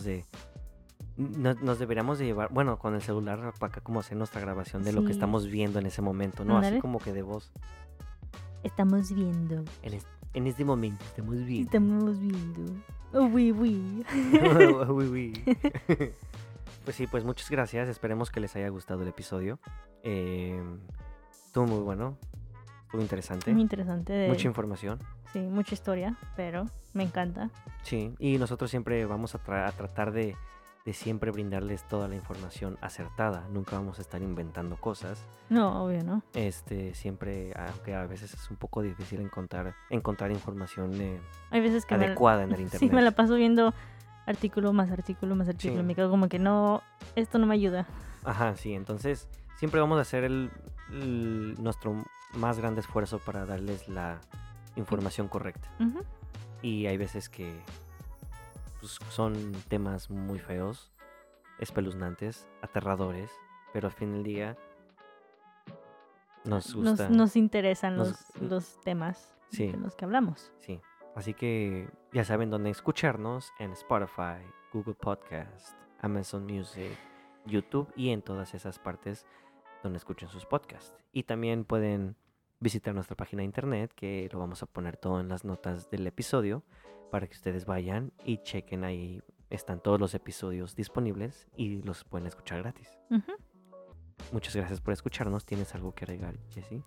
nos deberíamos de llevar, bueno, con el celular para acá, como hacer nuestra grabación de lo que Sí. estamos viendo en ese momento, ¿no? Ándale. Así como que de voz. Estamos viendo. En este momento estamos viendo. Estamos viendo. Oh, oui, oui. Uy, uy. Pues sí, pues muchas gracias. Esperemos que les haya gustado el episodio. Estuvo muy bueno. Estuvo interesante. Muy interesante. Mucha información. Sí, mucha historia, pero me encanta. Sí, y nosotros siempre vamos a tratar de siempre brindarles toda la información acertada. Nunca vamos a estar inventando cosas. No, obvio, ¿no? Siempre, aunque a veces es un poco difícil encontrar información Hay veces que adecuada en el internet. Sí, me la paso viendo artículo más artículo más artículo. Sí. Me quedo como que no, esto no me ayuda. Ajá, sí, entonces siempre vamos a hacer nuestro más grande esfuerzo para darles la información correcta. Ujú. Y hay veces que pues, son temas muy feos, espeluznantes, aterradores, pero al fin del día nos gusta. Nos interesan nos- los temas Sí. de los que hablamos. Sí, así que ya saben dónde escucharnos: en Spotify, Google Podcast, Amazon Music, YouTube y en todas esas partes donde escuchen sus podcasts. Y también pueden visitar nuestra página de internet, que lo vamos a poner todo en las notas del episodio para que ustedes vayan y chequen ahí. Están todos los episodios disponibles y los pueden escuchar gratis. Ujú. Muchas gracias por escucharnos. ¿Tienes algo que agregar, Jessie?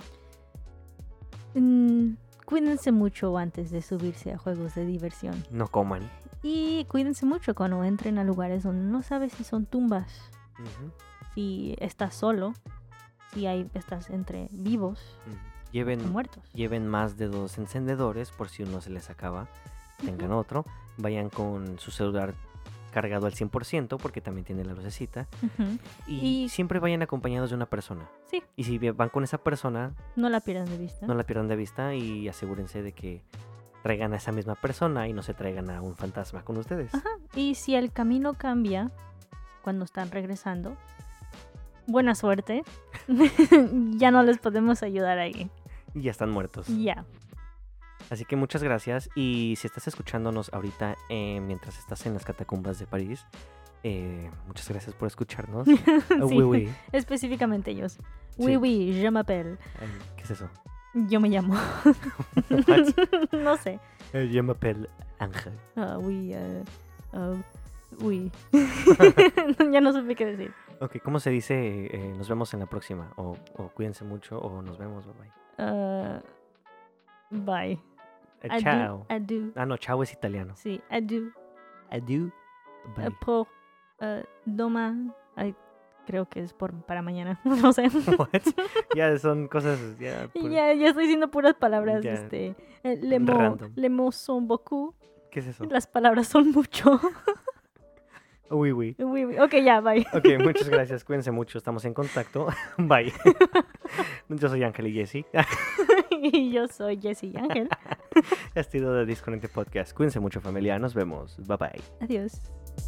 Cuídense mucho antes de subirse a juegos de diversión. No coman. Y cuídense mucho cuando entren a lugares donde no sabes si son tumbas, Ujú, si estás solo, si estás entre vivos ujú. o Lleven muertos. Lleven más de 2 encendedores por si uno se les acaba. Tengan otro. Vayan con su celular cargado al 100% porque también tiene la lucecita. Ujú. Y Y- siempre vayan acompañados de una persona. Sí, Y si van con esa persona, no la pierdan de vista. no la pierdan de vista y asegúrense de que traigan a esa misma persona y no se traigan a un fantasma con ustedes. Ajá. Y si el camino cambia cuando están regresando, buena suerte. Ya no les podemos ayudar ahí. Y ya están muertos. Ya. Así que muchas gracias. Y si estás escuchándonos ahorita mientras estás en las catacumbas de París, muchas gracias por escucharnos. Oh, Sí. oui, oui. Específicamente ellos. Sí. Oui, oui, je m'appelle. ¿Qué es eso? Yo me llamo. What? No sé. Je m'appelle Ángel. Oui, oui. Ya no supe qué decir. Ok, ¿cómo se dice nos vemos en la próxima? O cuídense mucho o nos vemos, bye bye. Bye. Ciao. Adieu. Ah, no, ciao es italiano. Sí, adieu. Adieu. Bye. Por doma. Ay, creo que es para mañana. No sé. What? Ya son cosas ya. Ya estoy diciendo puras palabras. Ya. Le Random. mots son beaucoup. ¿Qué es eso? Las palabras son mucho. Oui, oui. Oui, oui. Ok, ya, bye. Ok, muchas gracias. Cuídense mucho. Estamos en contacto. Bye. Yo soy Ángel y Jessy. Y yo soy Jessie Ángel. Ha sido The Disconnected Podcast. Cuídense mucho, familia. Nos vemos. Bye bye. Adiós.